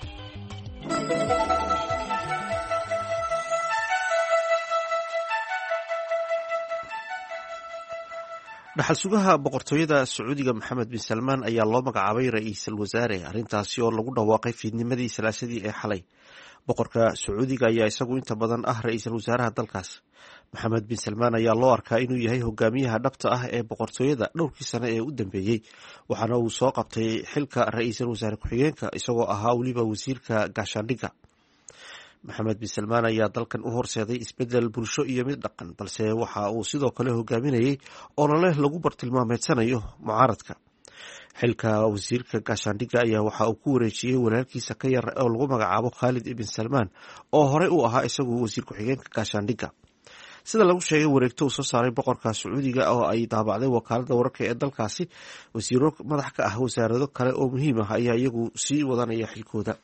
dhaxal sugaha boqortooyada Sacuudiga Maxamed bin Salmaan ayaa loo magacaabay ra-iisul wasaare, arrintaasi oo lagu dhawaaqay fiidnimadii salaasadii ee xalay. boqorka sacuudiga ayaa isagu inta badan ah ra-iisul wasaaraha dalkaas. maxamed bin salmaan ayaa loo arkaa inuu yahay hogaamiyaha dhabta ah ee boqortooyada dhowrkii sane ee u dambeeyey, waxaana uu soo qabtay xilka ra-iisul wasaare ku-xigeenka isagoo ahaa weliba wasiirka gaashaandhigga. maxamed bin salmaan ayaa dalkan u horseeday isbedel bulsho iyo mid dhaqan, balse waxa uu sidoo kale hogaaminayay olole lagu bartilmaameedsanayo mucaaradka. xilka wasiirka gaashaandhigga ayaa waxa uu ku wareejiyey walaalkiisa ka yar oo lagu magacaabo khaalid ibn salmaan oo horey u ahaa isagu wasiir ku-xigeenka gaashaandhigga. sida lagu sheegay wareegto uu soo saaray boqorka sacuudiga oo ay daabacday wakaalada wararka ee dalkaasi, wasiiro madax ka ah wasaarado kale oo muhiim ah ayaa iyagu sii wadanaya xilkooda.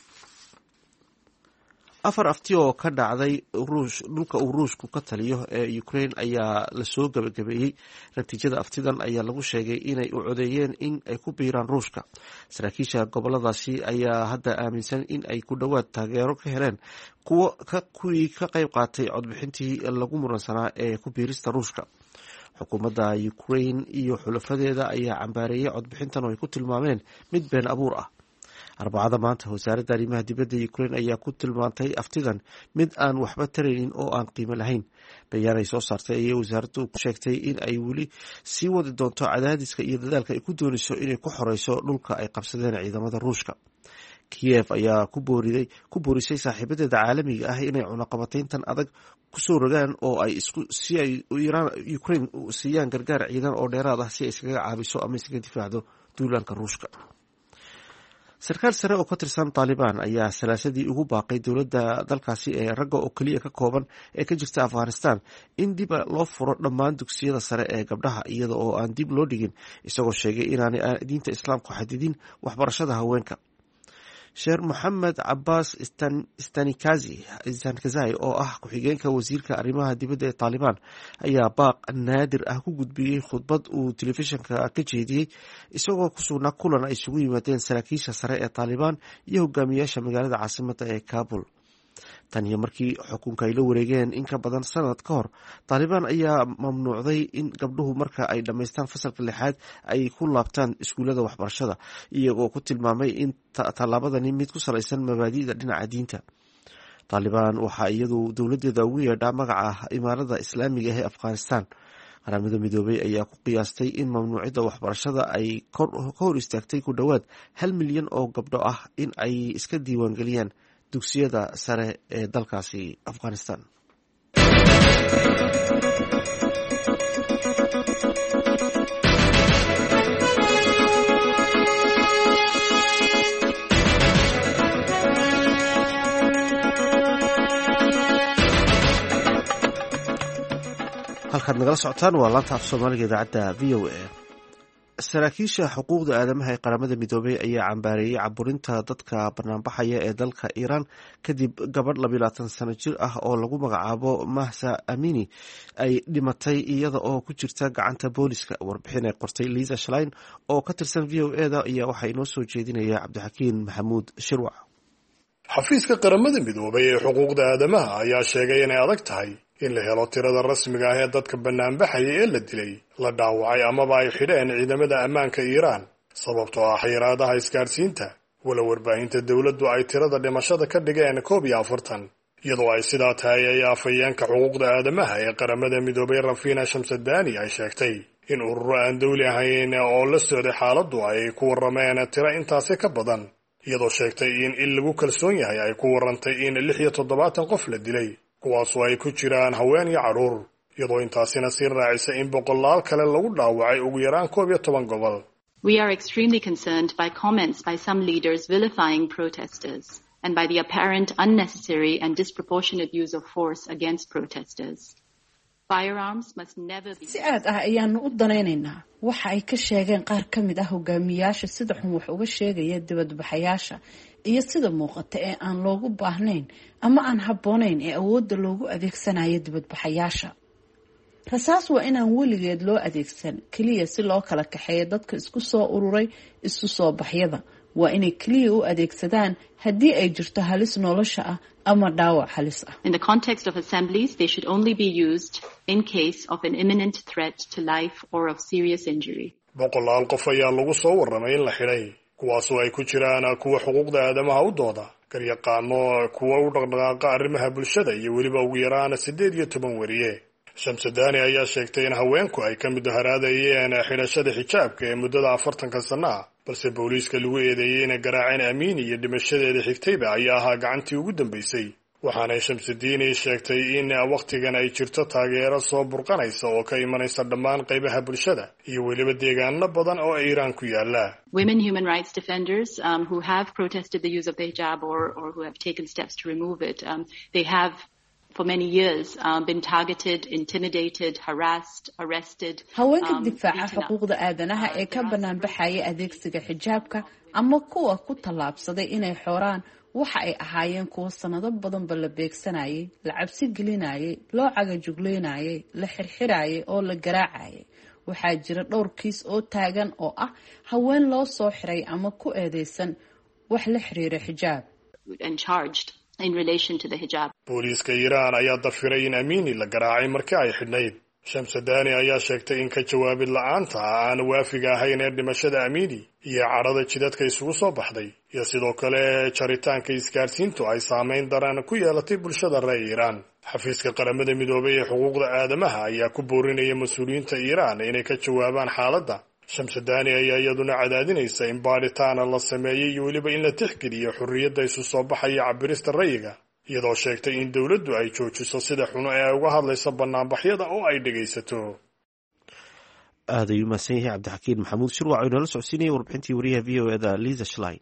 afar afti oo ka dhacday dhulka uu ruushku ka taliyo ee Ukraine ayaa lasoo gabagabeeyey. natiijada aftidan ayaa lagu sheegay inay u codeeyeen in ay ku biiraan ruushka. saraakiisha goboladaasi ayaa hadda aaminsan in ay ku dhowaad taageero ka heleen kuwii ka qayb qaatay codbixintii lagu muransanaa ee ku biirista ruushka. xukuumadda Ukraine iyo xulafadeeda ayaa cambaareeyay codbixintan oo ay ku tilmaameen mid been abuur ah. arbacada maanta wasaaradda arrimaha dibadda Ukraine ayaa ku tilmaantay aftidan mid aan waxba taraynin oo aan qiimo lahayn. bayaan ay soo saartay ayay wasaaraddu ku sheegtay in ay weli sii wadi doonto cadaadiska iyo dadaalka ay ku doonayso inay ku xoreyso dhulka ay qabsadeen ciidamada ruushka. Kiev ayaa ku booriday ku boorisay saaxiibadeeda caalamiga ah inay cunaqabatayntan adag kusoo rogaan oo ay isku si ay Ukraine siiyaan gargaar ciidan oo dheeraad ah si ay iskaga caabiso ama iskaga difaacdo duulaanka ruushka. sarkaal sare oo ka tirsan Taliban ayaa salaasadii ugu baaqay dowladda dalkaasi ee ragga oo kaliya ka kooban ee ka jirta Afghanistan in dib loo furo dhammaan dugsiyada sare ee gabdhaha iyada oo aan dib loo dhigin, isagoo sheegay inaanay diinta islaamku xadidin waxbarashada haweenka. sheer moxamed cabaas istanikazai oo ah ku-xigeenka wasiirka arrimaha dibadda ee Taliban ayaa baaq naadir ah ku gudbiyey khudbad uu telefishinka ka jeediyey isagoo ku sugnaa kulan ay isugu yimaadeen saraakiisha sare ee Taliban iyo hogaamiyaasha magaalada caasimadda ee Kabul. tan iyo markii xukunka ay la wareegeen in ka badan sanad ka hor, Taliban ayaa mamnuucday in gabdhuhu marka ay dhammaystaan fasalka lixaad ay ku laabtaan iskuullada waxbarashada, iyagoo ku tilmaamay in tallaabadani mid ku salaysan mabaadi'da dhinaca diinta. Taliban waxaa iyadu dowladeeda ugu yeedhaa magaca imaarada islaamiga ah ee Afghanistan. qaramada midoobay ayaa ku qiyaastay in mamnuucida waxbarashada ay ka hor istaagtay ku dhowaad hal milyan oo gabdho ah in ay iska diiwaangeliyaan dugsiyada sare ee dalkaasi Afghanistan. halkaad nagala socotaan waa laanta af soomaaliga idaacadda v o a. saraakiisha xuquuqda aadamaha ee qaramada midoobay ayaa cambaareeyey caburinta dadka banaanbaxaya ee dalka Iiraan kadib gabadh labaatan sano jir ah oo lagu magacaabo Mahsa Amini ay dhimatay iyada oo ku jirta gacanta booliska. warbixin ay qortay Lisa Schlein oo ka tirsan v o a da ayaa waxaa inoo soo jeedinaya Cabdixakiin Maxamuud Shirwac. xafiiska qaramada midoobay ee xuquuqda aadamaha ayaa sheegay inay adag tahay in la helo tirada rasmiga ah ee dadka banaanbaxaya ee la dilay, la dhaawacay amaba ay xidheen ciidamada ammaanka Iiraan sababtoo ah xayiraadaha isgaadhsiinta, wala warbaahinta dowladdu ay tirada dhimashada ka dhigeen koob iyo afartan. iyadoo ay sidaa tahay ay afhayeenka xuquuqda aadamaha ee qaramada midoobay Rafina Shamsadani ay sheegtay in ururo aan dawli ahayn oo la socday xaaladdu ay ku warrameen tiro intaasi ka badan, iyadoo sheegtay in il lagu kalsoon yahay ay ku warrantay in lix iyo toddobaatan qof la dilay, kuwaasoo ay ku jiraan haween iyo carruur, iyadoo intaasina sii raacisa in boqolaal kale lagu dhaawacay ugu yaraan koob iyo toban gobol. We are extremely concerned by comments by some leaders vilifying protesters and by the apparent unnecessary and disproportionate use of force against protesters. Firearms must never be... si aad ah ayaanu u danaynaynaa waxa ay ka sheegeen qaar ka mid ah hogaamiyaasha sida xun wax uga sheegaya dibadbaxayaasha iyo sida muuqata ee aan loogu baahnayn ama aan habboonayn ee awoodda loogu adeegsanayo dibadbaxayaasha. rasaas waa inaan weligeed loo adeegsan keliya si loo kala kaxeeyo dadka isku soo ururay isu soo baxyada, waa inay keliya u adeegsadaan haddii ay jirto halis nolosha ah ama dhaawac halis ah. In the context of assemblies, they should only be used in case of an imminent threat to life or of serious injury. boqolaal qof ayaa lagu soo warramay in la xidhay, kuwaasoo ay ku jiraan kuwa xuquuqda aadamaha u dooda, garyaqaano kuwa u dhaqdhaqaaqa arrimaha bulshada iyo weliba ugu yaraana siddeed iyo toban weriye. Shamsadani ayaa sheegtay in haweenku ay ka mid haraadayeen xidhashada xijaabka ee muddada afartanka sano ah, balse booliiska lagu eedeeyey inay garaaceen Amiini iyo dhimashadeeda xigtayba ayaa ahaa gacantii ugu dambaysay. waxaana Shamsadini sheegtay in waqtigan ay jirto taageero soo burqanaysa oo ka imanaysa dhammaan qaybaha bulshada iyo weliba deegaano badan oo Iran ku yaala. Women human rights defenders um, who have protested the use of the hijab or, or who have taken steps to remove it, um, they have for many years um, been targeted, intimidated, harassed, arrested. haweenka difaaca xuquuqda aadanaha ee ka banaan baxaya adeegsiga xijaabka ama kuwa ku tallaabsaday inay xoraan waxa ay ahaayeen kuwa sanado badanba la beegsanayay, la cabsi gelinayay, loo cagajugleynayay, la xirxirayay oo la garaacayay. waxaa jira dhowr kiis oo taagan oo ah haween loo soo xiray ama ku eedeysan wax la xiriira xijaab. And charged in relation to the hijab. Booliiska Iran ayaa dafiray in Amiini la garaacay markii ay xidhnayd. Shamsadani ayaa sheegtay in ka jawaabid la'aanta aan waafiga ahayn ee dhimashada Amiini iyo carada jidadka isugu soo baxday iyo sidoo kale jaritaanka isgaarsiintu ay saameyn daran ku yeelatay bulshada reer Iran. Xafiiska Qaramada Midoobay ee Xuquuqda Aadamaha ayaa ku boorinaya mas'uuliyiinta Iran inay ka jawaabaan xaaladda. Shamsadani ayaa iyaduna cadaadinaysa in baaritaan la sameeyo iyo weliba in la tixgeliyo xurriyadda isu soo baxaya cabirista ra'yiga, iyadoo sheegtay in dawladdu ay joojiso sida xun ee uga hadlaysa banaanbaxyada oo ay dhagaysato. aad ayuu mahadsan yahay cabdixakiin maxamuud shirwac oo inala socodsiinayay warbixintii wariyaha v o eda Lisa Schlein.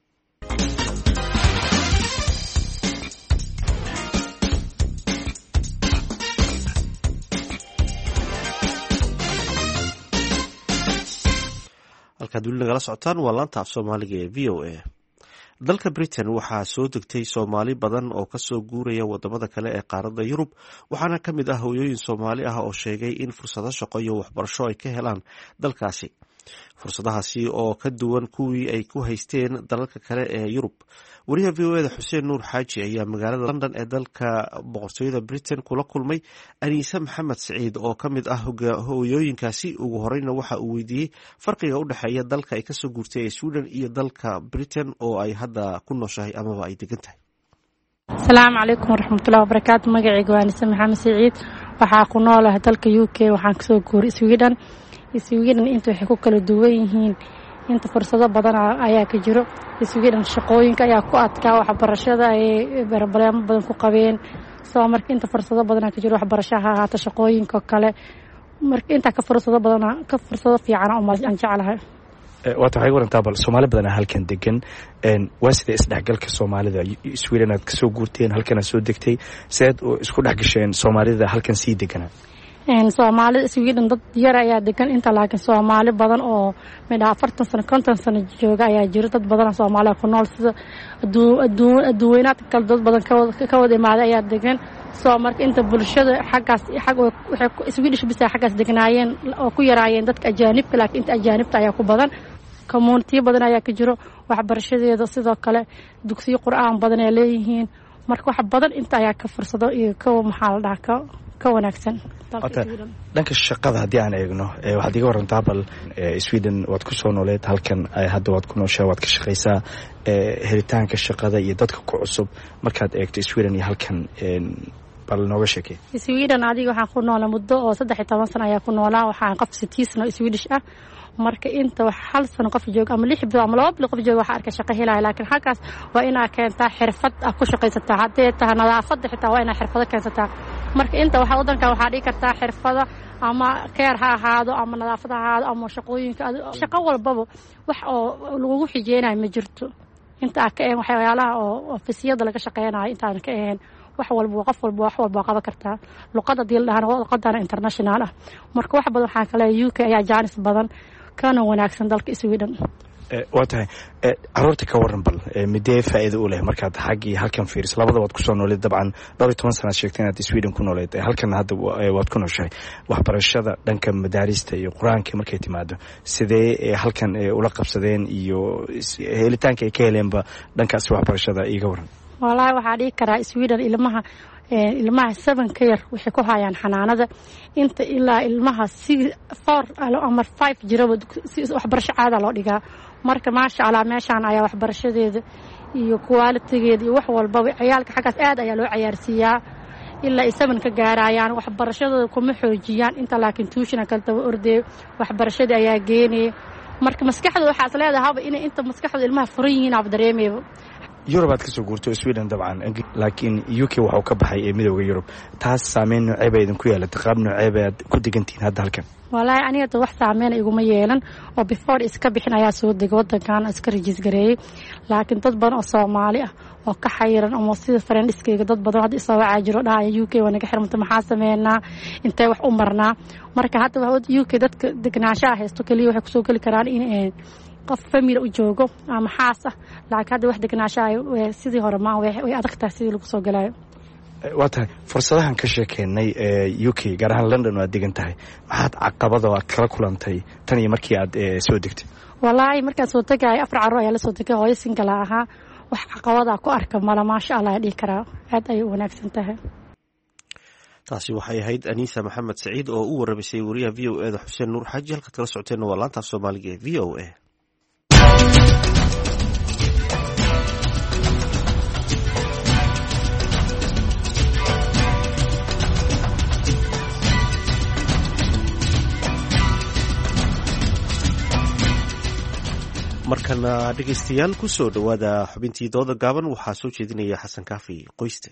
halkaad weli nagala socotaan waa laanta af soomaaliga ee v o a. dalka Britain waxaa soo degtay Soomaali badan oo kasoo guuraya wadamada kale ee qaaradda Yurub, waxaana ka mid ah hooyooyin Soomaali ah oo sheegay in fursado shaqo iyo waxbarasho ay ka helaan dalkaasi. fursadahaasi oo ka duwan kuwii ay ku haysteen dalalka kale ee Yurub. wariyaha v o eda Xuseen Nuur Xaaji ayaa magaalada London ee dalka boqortooyada Britain kula kulmay Aniise Maxamed Saciid oo ka mid ah hooyooyinkaasi. ugu horeyna waxa uu weydiiyey farqiga u dhexeeya dalka ay kasoo guurtay ee Sweden iyo dalka Britain oo ay hadda ku nooshahay amaba ay degan tahay. asalaamu calaykum waraxmatullahi wabarakaatu. magacayga waa Aniise Maxamed Saciid, waxaa ku noolahay dalka U K, waxaan kasoo guuray Sweden. Sweden inta waxay ku kala duwan yihiin, inta fursado badan ayaa ka jiro. Sweden shaqooyinka ayaa ku adkaa, waxbarashada ay barnaamijyo badan ku qabeen. soo marka inta fursado badan ka jiro waxbarashada haata shaqooyinka kale, marka inta ka fursado badan ka fursado fiican oo ma aan jeclahay. waa tahay warantaa bal Soomaali badan halkan degan een waa sida isdhexgalka Soomaalida Sweden aad ka soo guurteen halkan soo degtay seed oo isku dhexgasheen Soomaalida halkan sii degan. een Soomaali Sweden dad yar ayaa degan inta, laakiin Soomaali badan oo mid afartan sano konton sano jooga ayaa jira. dad badan oo Soomaali ku nool sida adduunyada kala dad badan ka wada imaaday ayaa degan. soo marka inta bulshada xaggaas xag waxay Swedish bisa xaggaas degnaayeen oo ku yaraayeen dadka ajaanibka, laakiin inta ajaanibta ayaa ku badan. community badan ayaa ka jiro, waxbarashadeeda sidoo kale dugsiyo Qur'aan badan ay leeyihiin. marka wax badan inta ayaa ka fursado iyo ka maxaa la dhahaa ka wanaagsan. dhanka shaqada haddii aan eegno waxaad iga warantaa bal Sweden waad ku soo nooleed halkan hadda waad ku nooshaa waad ka shaqaysaa helitaanka shaqada iyo dadka ku cusub markaad eegto Sweden iyo halkan bal nooga sheekay. Sweden adiga waxaan ku noolaa muddo oo saddex iyo toban sano ayaa ku noolaa, waxaan qof sideed sano Swedish ah. marka inta wax hal sano qof joog ama lix bilood ama laba bilood qof joog waxa arka shaqo helay, laakiin halkaas waa inaa keentaa xirfad ah ku shaqaysataa, haddii tahay nadaafadda xitaa waa inaa xirfado keensataa. marka inta waxa wadanka waxa dhigi kartaa xirfado ama keer ha ahaado ama nadaafad ha ahaado ama shaqooyinka shaqo walbaba wax oo lagu xijeenay ma jirto. inta ka ee waxyaalaha oo ofisiyada laga shaqeynayo intaan ka ahayn wax walba qof walba wax walba qaban kartaa. luqadda diildahan luqadana international ah. marka wax badan waxa kale U K ayaa jaanis badan kana wanaagsan dalka Sweden. waa tahay caruurta ka waran bal midee faa'iido u leh markaad xaqii halkan fiiriso labada waad ku soo nooleed dabcan dhowr iyo toban sano sheegteen aad Sweden ku nooleed halkan hadda waad ku nooshahay. waxbarashada dhanka madaarista iyo quraanka markay timaado sidee halkan ula qabsadeen iyo helitaanka ay ka heleenba dhankaas waxbarashada iga waran. wallahi waxa dhigi karaa Sweden ilmaha ilmaha seven ka yar waxay ku hayaan xanaanada inta ilaa ilmaha four ama five jira waxbarasho caada loo dhigaa. marka maasha Allah meeshaan ayaa waxbarashadeeda iyo qualitigeeda iyo wax walbaba ciyaalka xaggaas aad ayaa loo cayaarsiiyaa ilaa ay saman ka gaarayaan waxbarashadooda kuma xoojiyaan inta laakiin tuushina kala daba ordee waxbarashadii ayaa geenaya marka maskaxda waxaa is leedahaba inay inta maskaxda ilmaha furan yihiin aab dareemayba yurub aad ka soo guurto sweden dabcan laakiin u k waxuu ka baxay ee midowda yurub taas saameyn nooceeba idinku yeelatay qaab nooceeba aad ku degantihiin hadda halkan wallaahi aniga wax saameyn iguma yeelan oo before iska bixin ayaa soo degay wadankan iska rajiis gareeyay laakiin dad badan oo Soomaali ah oo ka xayiran ama sida friendskayga dad badan hadda isoo wacaa jiro dhaaya U K wanaga xirmanta maxaa sameeynaa intee wax u marnaa marka hadda waxa U K dadka degnaanshaha haysto kaliya waxay ku soo gali karaan in qof family u joogo ama xaas ah laakiin hadda wax degnaanshaha sidii hore ma way adag tahay sidii lagu soo galaayo waa tahay fursadahan ka sheekeynay ee U K gaar ahaan London waa degan tahay maxaad caqabado aad kala kulantay tan iyo markii aad soo degtay wallaahi markaan soo tagay afar carruur ayaa la soo tagay hooyo single ahaa wax caqabada ku arka mala maasha Allah dhigi karaa aad ay u wanaagsan tahay taasi waxay ahayd Anisa Maxamed Saciid oo u warabisay wariyaha V O A da Xuseen Nuur Xaaji halka kala socoteen waa laanta Soomaaliga ee V O A markana dhegaystayaal ku soo dhowaada xubintii dooda gaaban waxaa soo jeedinaya xasan kaafi qoyste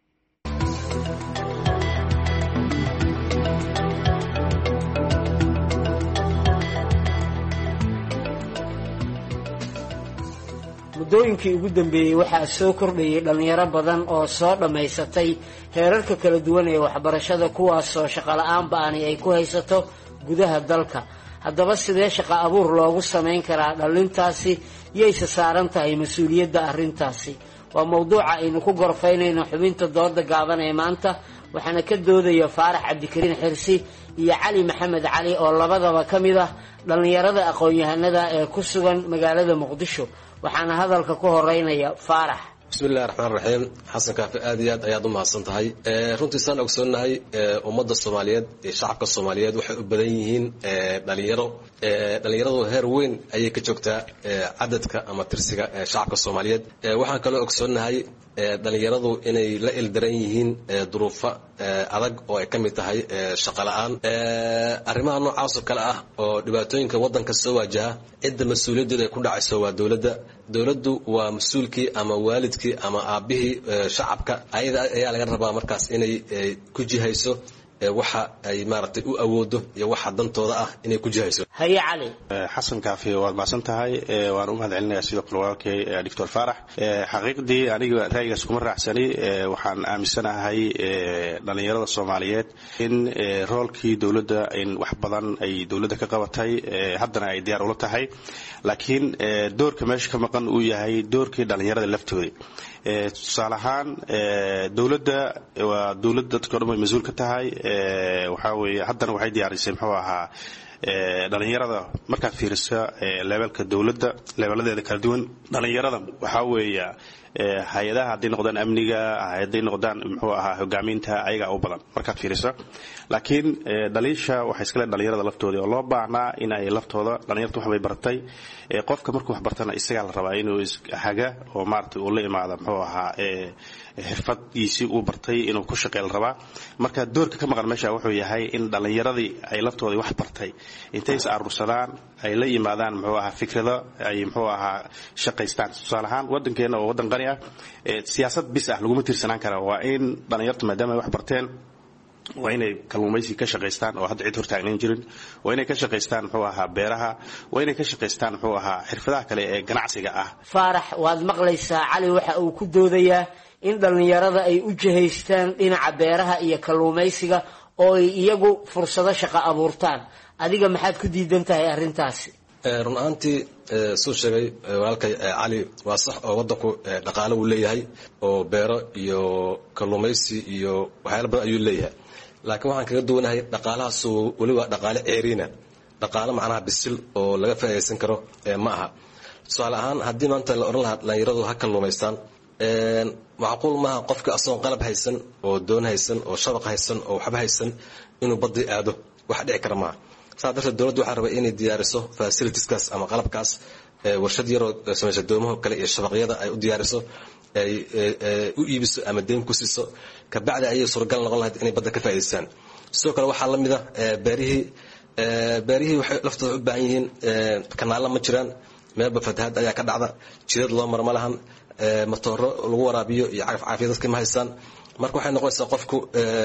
muddooyinkii ugu dambeeyey waxaa soo kordhayay dhallinyaro badan oo soo dhammaysatay heerarka kala duwan ee waxbarashada kuwaasoo shaqola'aan ba'ani ay ku haysato gudaha dalka haddaba sidee shaqo abuur loogu samayn karaa dhallintaasi yayse saaran tahay mas-uuliyadda arrintaasi waa mawduuca aynu ku gorfaynayno xubinta dooda gaaban ee maanta waxaana ka doodaya faarax cabdikariin xirsi iyo cali maxamed cali oo labadaba ka mid ah dhallinyarada aqoon-yahanada ee ku sugan magaalada muqdisho waxaana hadalka ku horeynaya faarax bismillahi raxmaan raxiim xasan kaafi aad iyo aad ayaad u mahadsan tahay runtii saan ogsoonnahay ummadda soomaaliyeed iyo shacabka soomaaliyeed waxay u badan yihiin dhalinyaro dhalinyaradu heer weyn ayay ka joogtaa cadadka ama tirsiga shacabka soomaaliyeed waxaan kaloo ogsoonnahay dhalinyaradu inay la ildaran yihiin duruufo adag oo ay ka mid tahay shaqo la'aan arrimaha noocaasoo kale ah oo dhibaatooyinka waddanka soo waajaha cidda mas-uuliyaddeeda ay ku dhacayso waa dowladda dowladdu waa mas-uulkii ama waalidkii ama aabbihii shacabka ayada ayaa laga rabaa markaas inay ku jihayso waxa ay maaragtay u awoodo iyo waxa dantooda ah inay ku jihayso haye cali xasan kaafi waad mahadsan tahay waan u mahad celinayaa sidoo kale walaalkay doctor faarax xaqiiqdii aniga ra'yigaas kuma raacsani waxaan aaminsanahay dhalinyarada soomaaliyeed in roolkii dowladda in wax badan ay dowladda ka qabatay haddana ay diyaar ula tahay laakiin doorka meesha ka maqan uu yahay doorkii dhalinyarada laftooda tusaale ahaan dowladda waa dowladda dadka o dhan way mas-uul ka tahay waxaa weeye haddana waxay diyaarisay muxuu ahaa dhalinyarada markaad fiiriso leebelka dowladda leebeladeeda kala duwan dhalinyarada waxaa weeya hay-adaha hadday noqdaan amniga hadday noqdaan muxuu ahaa hogaaminta ayagaa u badan markaad fiiriso laakiin dhaliisha waxay iskale dhalinyarada laftooda oo loo baahnaa in ay laftooda dhalinyarta waxbay bartay qofka markuu wax bartana isagaa la rabaa inuu haga oo maaragtay uu la imaada muxuu ahaa xirfadiisii uu bartay inuu ku shaqeey la rabaa marka doorka ka maqan meesha wuxuu yahay in dhalinyaradii ay laftooda wax bartay intay is aruursadaan ay la yimaadaan muxuu ahaa fikrado ay muxuu ahaa shaqaystaan tusaale ahaan waddankeena oo waddan qani ah siyaasad bis ah laguma tiirsanaan kara waa in dhalinyarta maadaama ay wax barteen waa inay kalluumaysi ka shaqaystaan oo hadda cid hortaagnan jirin waa inay ka shaqaystaan muxuu ahaa beeraha waa inay ka shaqaystaan muxuu ahaa xirfadaha kale ee ganacsiga ah faarax waad maqlaysaa cali waxa uu ku doodayaa in dhalinyarada ay u jihaystaan dhinaca beeraha iyo kalluumaysiga oo ay iyagu fursado shaqo abuurtaan adiga maxaad ku diidan tahay arrintaasi run ahaantii suu sheegay walaalkay cali waa sax oo waddanku dhaqaale uu leeyahay oo beero iyo kalluumaysi iyo waxyaala badan ayuu leeyahay laakiin waxaan kaga duwanahay dhaqaalahaasu weli waa dhaqaale ceeriina dhaqaale macnaha bisil oo laga faa'iidaysan karo ma aha tusaale ahaan haddii maanta la odhan lahaa dhalinyaradu ha kalluumaystaan macquul maaha qofka asagoon qalab haysan oo doon haysan oo shabaq haysan oo waxba haysan inuu badii aado wax dhici kara maaha saas darteed dowladdu waxaa rabay inay diyaariso facilitieskaas ama qalabkaas warshad yaroo samaysa doomaha kale iyo shabaqyada ay u diyaariso ay u iibiso ama deyn ku siiso kabacdi ayay suuragal noqon lahayd inay badda ka faa'iidaystaan sidoo kale waxaa la mid ah beerihii beerihii waxay laftooda u baahan yihiin kanaalla ma jiraan meelba fatahaad ayaa ka dhacda jidad loo maro ma lahan matooro lagu waraabiyo iyo cagaf caafiya dadka ma haystaan marka waxay noqonaysaa qofku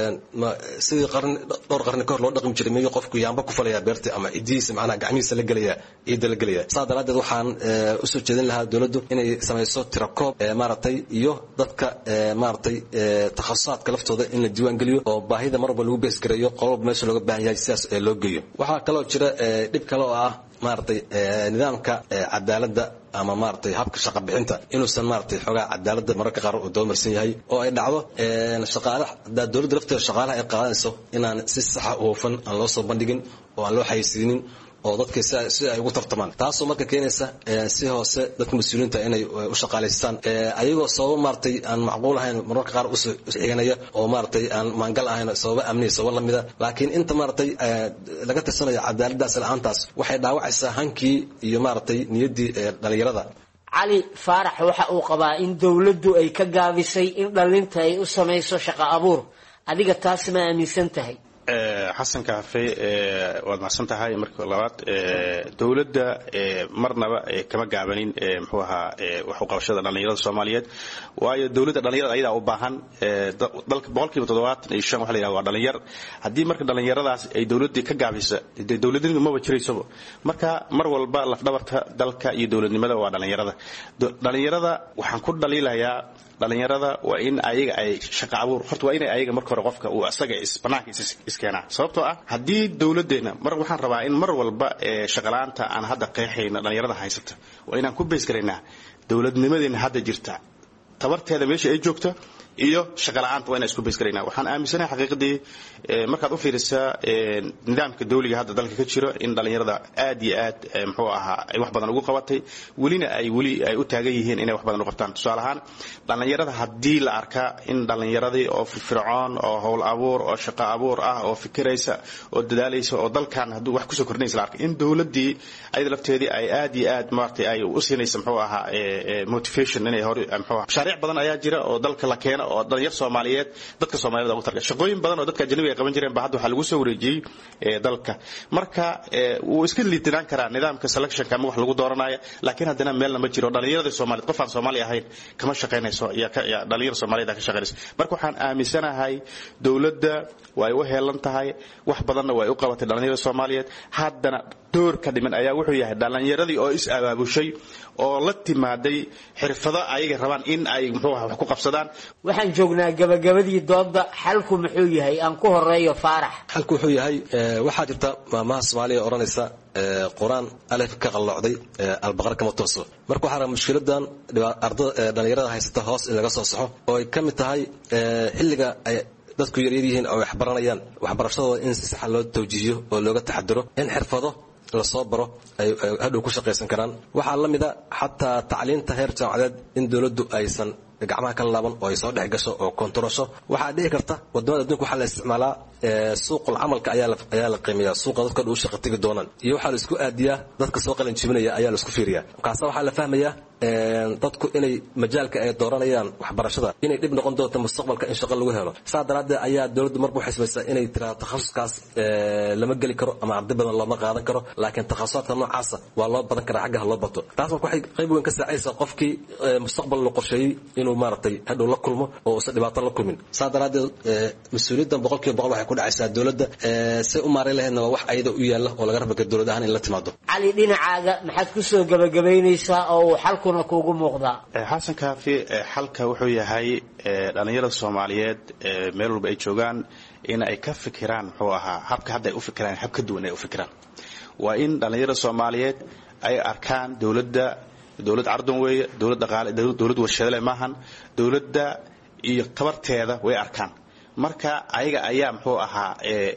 sidii qarni dhowr qarni kahor loo dhaqmi jiray miyuu qofku yaamba ku falayaa beerta ama cidihiisa macnaha gacmihiisa la gelaya ciidda la gelaya saa daraaddeed waxaan usoo jeedin lahaa dowladdu inay samayso tirakoob maaragtay iyo dadka maaragtay takhasusaadka laftooda in la diiwaan geliyo oo baahida mar walba lagu beesgareeyo qololba meesha looga baahan yahay sidaas loo geeyo waxaa kaloo jira dhib kale oo ah maaragtay nidaamka cadaaladda ama maaragtay habka shaqa bixinta inuusan maaragtay xogaa cadaaladda mararka qaar uu doomarsan yahay oo ay dhacdo shaqaalaha hadaa dowladda lafteeda shaqaalaha ay qaadanayso inaan si saxa u hufan aan loo soo bandhigin oo aan loo xayeysiinin oo dadka si ay ugu tartamaan taasoo marka keenaysa si hoose dadka mas-uuliyiinta inay u shaqaalaystaan ayagoo sababo maaragtay aan macquul ahayn mararka qaar usoo xiganaya oo maaragtay aan maangal ahayn sababa amniya sababa lamida laakiin inta maaragtay laga tirsanayo cadaaladaas la-aantaas waxay dhaawacaysaa hankii iyo maaragtay niyaddii dhalinyarada cali faarax waxa uu qabaa in dowladdu ay ka gaabisay in dhalinta ay u samayso shaqo abuur adiga taas ma aaminsan tahay xasan kaafe waad macsan tahay marka labaad dowladda marnaba kama gaabanin muxuu ahaa wax u qabashada dhalinyarada Soomaaliyeed waayo dowladda dhalinyarada ayada u baahan dalka boqolkiiba toddobaatan iyo shan waxa la yiraahdaa waa dhalinyar haddii marka dhalinyaradaas ay dowladda ka gaabisa dowladnimadu ma wajirayso marka mar walba laf dhabarta dalka iyo dowladnimada waa dhalinyarada dhalinyarada waxaan ku dhaliilayaa dhalinyarada waa in ayaga ay shaqo abuur horta waa in ayaga marka hore qofka uu asaga isbanaanka iskeena sababtoo ah haddii dowladeena mar waxaan rabaa in mar walba shaqalaanta aan hadda qeexayna dhalinyarada haysata waa inaan ku bees garaynaa dowladnimadeena hadda jirta tabarteeda meesha ay joogto iyo shaqalaanta waa inaan isku bees garaynaa waxaan aaminsanahay xaqiiqdii markaad u fiirisaa nidaamka dawliga hadda dalka ka jiro in dhalinyarada aad iyo aad muxuu ahaa ay wax badan ugu qabatay welina ay weli ay u taagan yihiin inay wax badan u qabtaan tusaale ahaan dhalinyarada haddii la arkaa in dhalinyaradii oo firfircoon oo howl abuur oo shaqo abuur ah oo fikiraysa oo dadaalaysa oo dalkan hadduu wax kusoo kordhinaysa la arkay in dowladdii ayada lafteedii ay aad iyo aad maaragtay ay u siinaysa muxuu ahaa motivation inay hore muxuu ahaa mashaariic badan ayaa jira oo dalka la keeno oo dhalinyar Soomaaliyeed dadka Soomaaliyeed ugu targa shaqooyin badan oo dadka ajnabiga ay qaban jireen baa hadda waxa lagu soo wareejiyay ee dalka marka uu iska liitinaan karaa nidaamka selection ka wax lagu dooranayo laakiin haddana meel ma jiro dhalinyarada Soomaaliyeed qof aan Soomaali ahayn kama shaqeynayso ya dhalinyar Soomaaliyeed ka shaqeynayso marka waxaan aaminsanahay dawladda way u heelan tahay wax badanna way u qabatay dhalinyarada Soomaaliyeed haddana door ka dhiman ayaa wuxuu yahay dhalinyaradii oo is abaabushay oo la timaaday xirfado ayaga rabaan in ay muxuu wax ku qabsadaan waxaan joognaa gabagabadii doodda xalku muxuu yahay aan ku horeeyo faarax xalku wuxuu yahay waxa jirta maamaha Soomaaliya oranaysa quraan alif ka qalloocday albaqar kama tooso marka waxa mushkiladan ardada dhalinyarada haysata hoos in laga soo saxo oo ay kamid tahay xilliga ay dadku yaryarihiin oo wax baranayaan waxbarashadooda in si sax loo tawjiihiyo oo looga taxadiro in xirfado la soo baro ay hadhow ku shaqeysan karaan waxa la mid ah xataa tacliinta heer jaamacadeed in dawladdu aysan gacmaha ka laaban oo ay soo dhex gasho oo kontarasho waxa dhici karta wadamada adduunka waxa la isticmaalaa suuqul amalka ayaa la ayaa la qiimeeyaa suuqa dadka u shaqo tagi doonaan iyo waxa la isku aadiyaa dadka soo qalin jibinaya ayaa la isku fiiriyaa kaasa waxa la fahmayaa dadku inay majaalka ay dooranayaan waxbarashada inay dib noqon doonto mustaqbalka in shaqo lagu helo saa daraaddeed ayaa dawladdu marba waxay samaysaa inay tiraa takhasuskaas lama geli karo ama arday badan looma qaadan karo laakiin takhasusaadka noocaasa waa loo badan karaa xaggaha loo bato taas marka waxay qayb weyn ka saacaysaa qofkii mustaqbal loo qorsheeyey inuu maaragtay hadhow la kulmo oo uusan dhibaato la kulmin saa daraaddeed mas-uuliyaddan boqolkiiba boqol waxay ku dhacaysaa dawladda say u maareyn lahaydna waa wax ayada u yaalla oo laga raba dawlad ahaan in la timaado cali dhinacaaga maxaad ku soo gabagabaynaysaa oo uu xalkuna kuugu muuqdaa xasan kaafi xalka wuxuu yahay dhalinyarada Soomaaliyeed meel walba ay joogaan in ay ka fikiraan muxuu ahaa habka hadda ay u fikiraan hab ka duwan ay u fikiraan waa in dhalinyarada Soomaaliyeed ay arkaan dawladda dawlad ardan weeye dawlad dhaqaale dawlad warshado maahan dawladda iyo tabarteeda way arkaan marka ayaga ayaa muxuu ahaa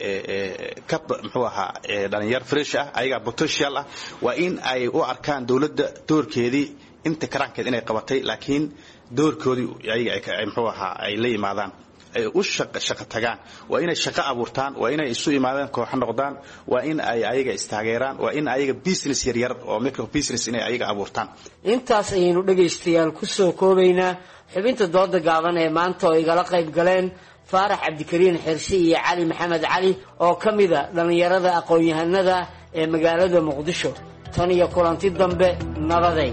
ee ka muxuu ahaa dhalinyar fresh ah ayaga potential ah waa in ay u arkaan dawladda doorkeedii inta karaankeed inay qabatay laakiin doorkoodii ayaga ay muxuu ahaa ay la yimaadaan ay u shaqo tagaan waa inay shaqo abuurtaan waa inay isu imaadaan kooxo noqdaan waa in ay ayaga istaageeraan waa in ayaga business yaryar oo micro business inay ayaga abuurtaan. intaas ayaynu dhegaystayaal ku soo koobaynaa xubinta dooda gaaban ee maanta oo igala qayb galeen faarax cabdikariin xirsi iyo cali maxamed cali oo ka mida dhallinyarada aqoon-yahanada ee magaalada muqdisho. tan iyo kulanti dambe nabaday.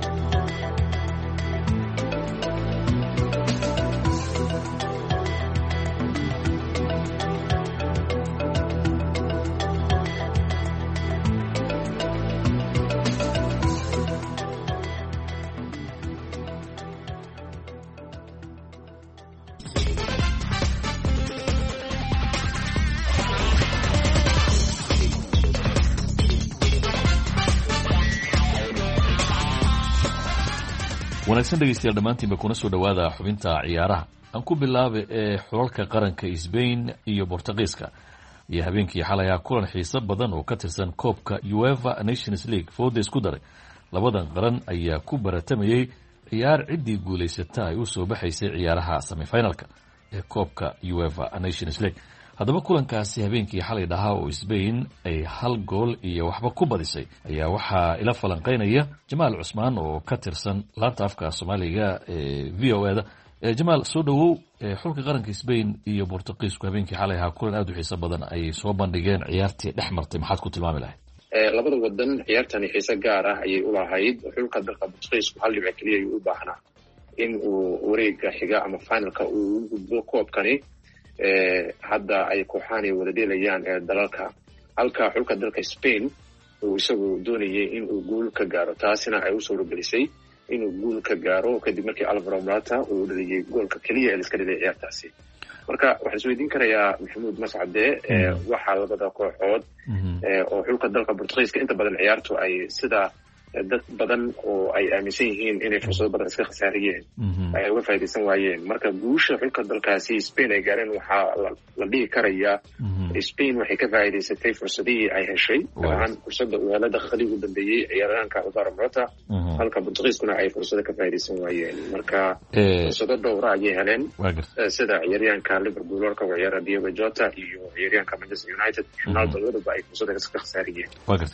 wanaagsan dhegeystayaal dhammaantiinba kuna soo dhowaada xubinta ciyaaraha. aan ku bilaaba ee xulalka qaranka Spain iyo Portugiiska iyo habeenkii xalay ah kulan xiiso badan oo ka tirsan koobka UEFA Nations League fooda isku daray. labadan qaran ayaa ku baratamayay ciyaar ciddii guulaysata ay u soo baxaysay ciyaaraha semifinalka ee koobka UEFA Nations League. haddaba kulankaasi habeenkii xalay dhahaa oo Spain ay hal gool iyo waxba ku badisay ayaa waxaa ila falanqeynaya Jamaal Cusmaan oo ka tirsan laanta afka Soomaaliga ee V O A da. Jamaal soo dhawow. xulka qaranka Spain iyo Portugiisku habeenkii xalay ahaa kulan aad u xiiso badan ay soo bandhigeen ciyaartii dhex martay maxaad ku tilmaami lahayd? labada wadan ciyaartani xiiso gaar ah ayay u lahayd. xulka dalka Portugiisku hal dhibc kaliya ayuu u baahnaa in uu wareega xiga ama finalka uu u gudbo koobkani. hadda ay kooxahan ay wada dheelayaan ee dalalka halka xulka dalka Spain uu isagu doonayay in uu guul ka gaaro taasina ay u suurogelisay inuu guul ka gaaro kadib markii Alvaro Morata uu dhaliyay goolka kaliya ee iska dhaliyay ciyaartaasi. marka waxaan isweydiin karayaa Maxamuud Mascade waxaa labada kooxood oo xulka dalka Portugiiska inta badan ciyaartu ay sida dad badan oo ay aaminsan yihiin inay fursado badan iska khasaariyeen ay uga faa'iideysan waayeen. marka guusha xulka dalkaasi Spain ay gaareen waxaa la dhihi karayaa Spain waxay ka faa'iideysatay fursadihii ay heshay dabcan fursadda uu helay daqiiqadii ugu dambeeyey ciyaaryahanka Alvaro Morata halka Portugiiskuna ay fursado ka faa'iideysan waayeen. marka fursado dhowra ayay heleen sida ciyaaryahanka Liverpool warka u ciyaara Diego Jota iyo ciyaaryahanka Manchester United Ronaldo labadaba ay fursado iska khasaariyeen.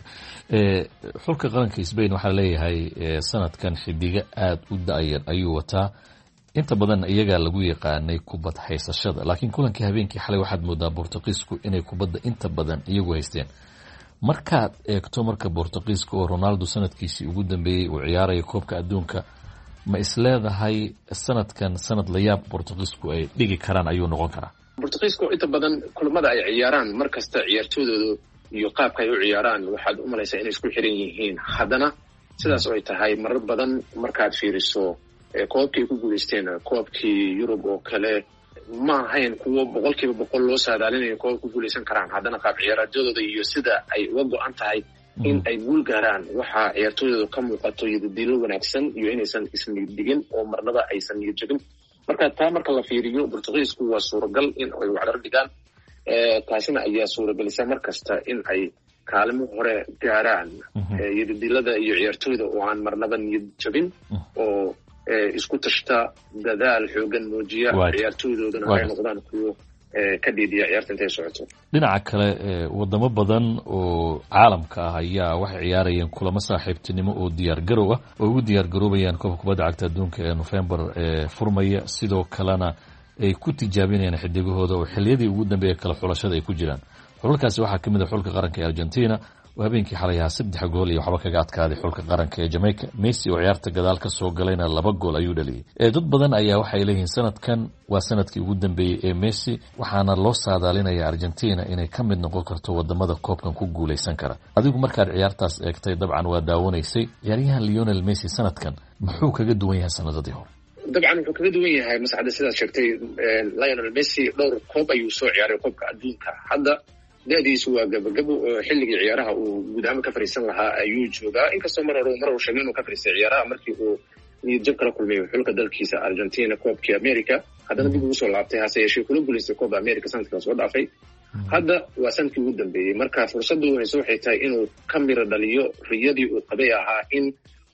xulka qaranka Spain waxaa leeyahay sanadkan xidiga aad u da'yar ayuu wataa. inta badan iyagaa lagu yaqaanay kubad haysashada laakiin kulankii habeenkii xalay waxaad moodaa Portugiisku inay kubadda inta badan iyagu haysteen. markaad eegto marka Portugiiska oo Ronaldo sanadkiisii ugu dambeeyey uu ciyaaraya koobka adduunka ma isleedahay sanadkan sanad la yaab Portugiisku ay dhigi karaan ayuu noqon karaa? Portugiisku inta badan kulamada ay ciyaaraan markasta ciyaartoydoodu iyo qaabka ay u ciyaaraan waxaad u malaysaa inay isku xiran yihiin. haddana sidaas oo ay tahay marar badan markaad fiiriso koobkii ay ku guulaysteen koobkii Yurub oo kale ma ahayn kuwo boqolkiiba boqol loo saadaalinayo koob ku guulaysan karaan. haddana qaab ciyaaraadooda iyo sida ay uga go-an tahay in ay guul gaaraan waxaa ciyaartooydooda ka muuqato yadadiilo wanaagsan iyo inaysan isniyad digin oo marnaba aysan niyad jabin. marka taa marka la fiiriyo Portugiisku waa suuragal in ay wacdar dhigaan. taasina ayaa suuragelisa mar kasta in ay kaalmo hore gaaraan yadadilada iyo ciyaartooyda oo aan marnaba niyad jabin oo isku tashta dadaal xoogan muujiya ciyaartooydoodana ay noqdaan kuwo ka dhiidiya ciyaarta intay socoto. dhinaca kale wadamo badan oo caalamka ah ayaa waxay ciyaarayeen kulamo saaxiibtinimo oo diyaar garow ah oo ugu diyaar garoobayaan koobka kubadda cagta adduunka ee November ee furmaya. sidoo kalena ay ku tijaabinayaan xidigahooda oo xilliyadii ugu dambeeyay kala xulashada ay ku jiraan. xulalkaasi waxaa ka mid ah xulka qaranka ee Argentina oo habeenkii xalay ahaa saddex gool iyo waxba kaga adkaaday xulka qaranka ee Jamaica. Messi oo ciyaarta gadaal ka soo galayna laba gool ayuu dhaliyay. ee dad badan ayaa waxay leeyihiin sanadkan waa sanadkii ugu dambeeyay ee Messi waxaana loo saadaalinayaa Argentina inay ka mid noqon karto wadamada koobkan ku guuleysan kara. adigu markaad ciyaartaas eegtay dabcan waa daawanaysay ciyaaryahan Lionel Messi sanadkan muxuu kaga duwan yahay sanadadii hore? dabcan wuxuu kaga duwan yahay Mascade sidaad sheegtay Lionel Messi dhowr koob ayuu soo ciyaaray koobka adduunka. hadda da'diisu waa gabagabo oo xilligii ciyaaraha uu guud ahaan ka fariisan lahaa ayuu joogaa. inkastoo mar hore mar uu sheegay inuu ka fariistay ciyaaraha markii uu niyad jab kala kulmay xulka dalkiisa Argentina koobkii America haddana dib ugu soo laabtay hase yeeshee kula guulaystay koobka America sanadkaas soo dhaafay. hadda waa sanadkii ugu dambeeyey marka fursaddu hayso waxay tahay inuu ka miro dhaliyo riyadii uu qabay ahaa in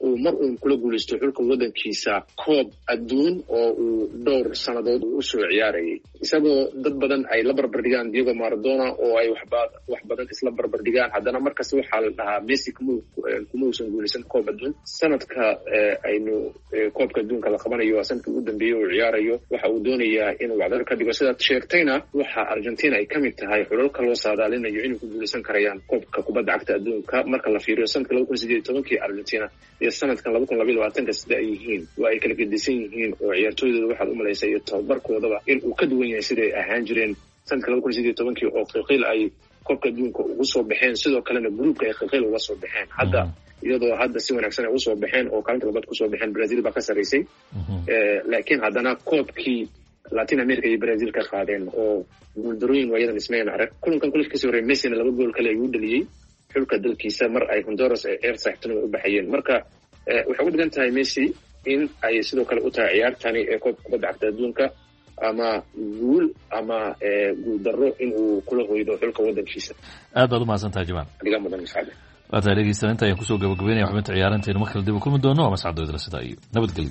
uu mar uun kula guulaysto xulka waddankiisa koob adduun oo uu dhowr sannadood u soo ciyaarayay isagoo dad badan ay la barbardhigaan Diego Maradona oo ay waxba wax badan isla barbardhigaan haddana markasta waxaa la dhahaa Messi kuma kuma uusan guulaysan koob adduun sanadka aynu koobka adduunka la qabanayo sanadkii ugu dambeeyay uu ciyaarayo waxa uu doonayaa inuu wacdar ka dhigo sidaad sheegtayna waxa Argentina ay ka mid tahay xulalka loo saadaalinayo inay ku guulaysan karayaan koobka kubadda cagta adduunka marka la fiiriyo sanadka laba kun siddeed iyo tobankii Argentina iyo sanadkan laba kun laba iyo labaatanka sida ay yihiin waa ay kala gedisan yihiin oo ciyaartooydooda waxaad u malaysay iyo tababarkoodaba in uu ka duwan yahay siday ahaan jireen sanadka laba kun siddeed iyo tobankii oo qiiqiil ay koobka adduunka ugu soo baxeen sidoo kalena gruupka ay qiiqiil uga soo baxeen hadda iyadoo hadda si wanaagsan ay u soo baxeen oo kaalinta labaad ku soo baxeen Brazil baa ka sarreysay laakiin haddana koobkii Latin America iyo Brazil ka qaadeen oo guuldarooyin waayadan ismeen arag kulankan kulankiisa hore Messi laba gool kale ayuu dhaliyay xulka dalkiisa mar ay Honduras ay ciyaar saaxiibtinimo u baxayeen marka waxay u dhigan tahay Messi in ay sidoo kale u tahay ciyaartani ee koobka kubadda cagta adduunka ama guul ama guul darro in uu kula hoydo xulka waddankiisa aad baad u mahadsantahay Jamaan adiga mudan mas'aade waa tahay dhegeystayaal inta ayaan kusoo gabagabeynaya xubinta ciyaaranteena mar kale dib u kulmi doono waa mascad doodla sidaa iyo nabadgelyo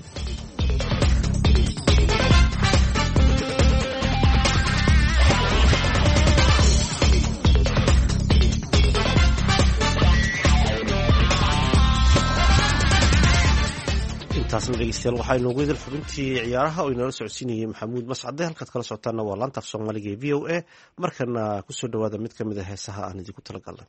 taasna dhegeystayaal waxaa inoogu idil xubintii ciyaaraha oo inala socodsiinayay maxamuud mascade halkaad kala socotaana waa laanta af soomaaliga ee v o a markana kusoo dhawaada mid ka mid a heesaha aan idinku talagalnay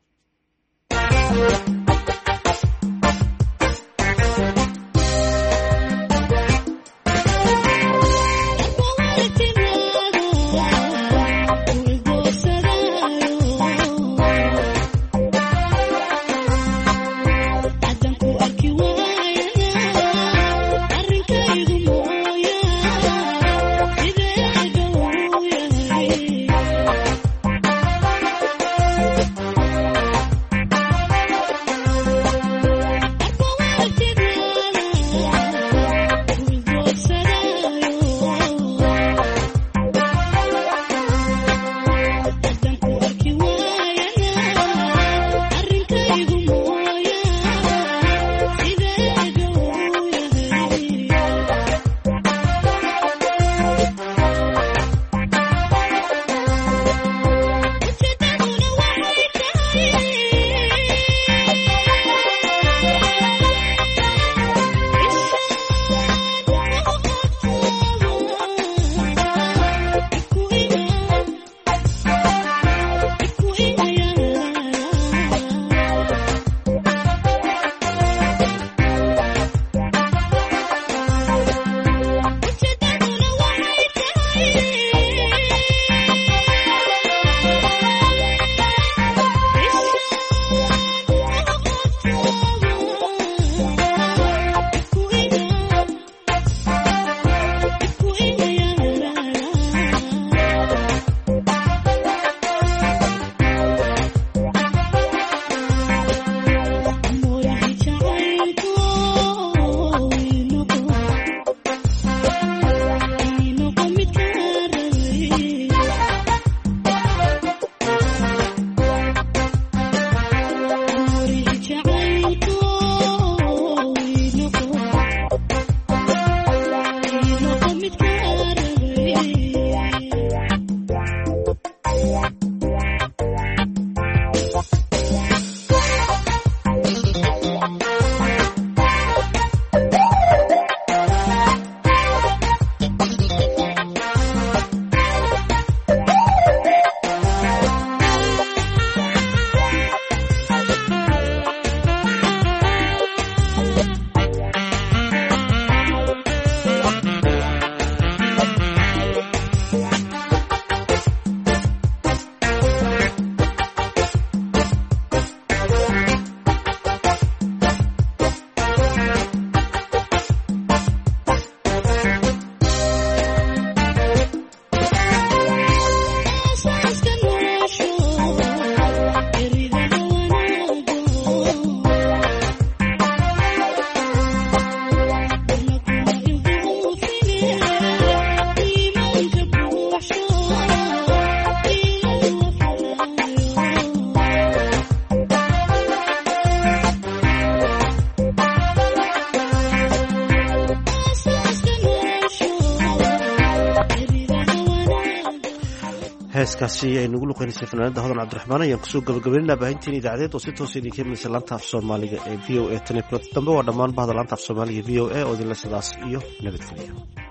heeskaasi ay nagu luqeynaysay fanaanada hodan cabdiraxmaan ayaan kusoo gabagabeynaa baahintiin idaacadeed oo si toosa idinka imanaysa laanta af soomaaliga ee v o a tan iyo kulanti dambe waa dhammaan bahda laanta af soomaaliga v o a oo idinle sidaas iyo nabadgelyo.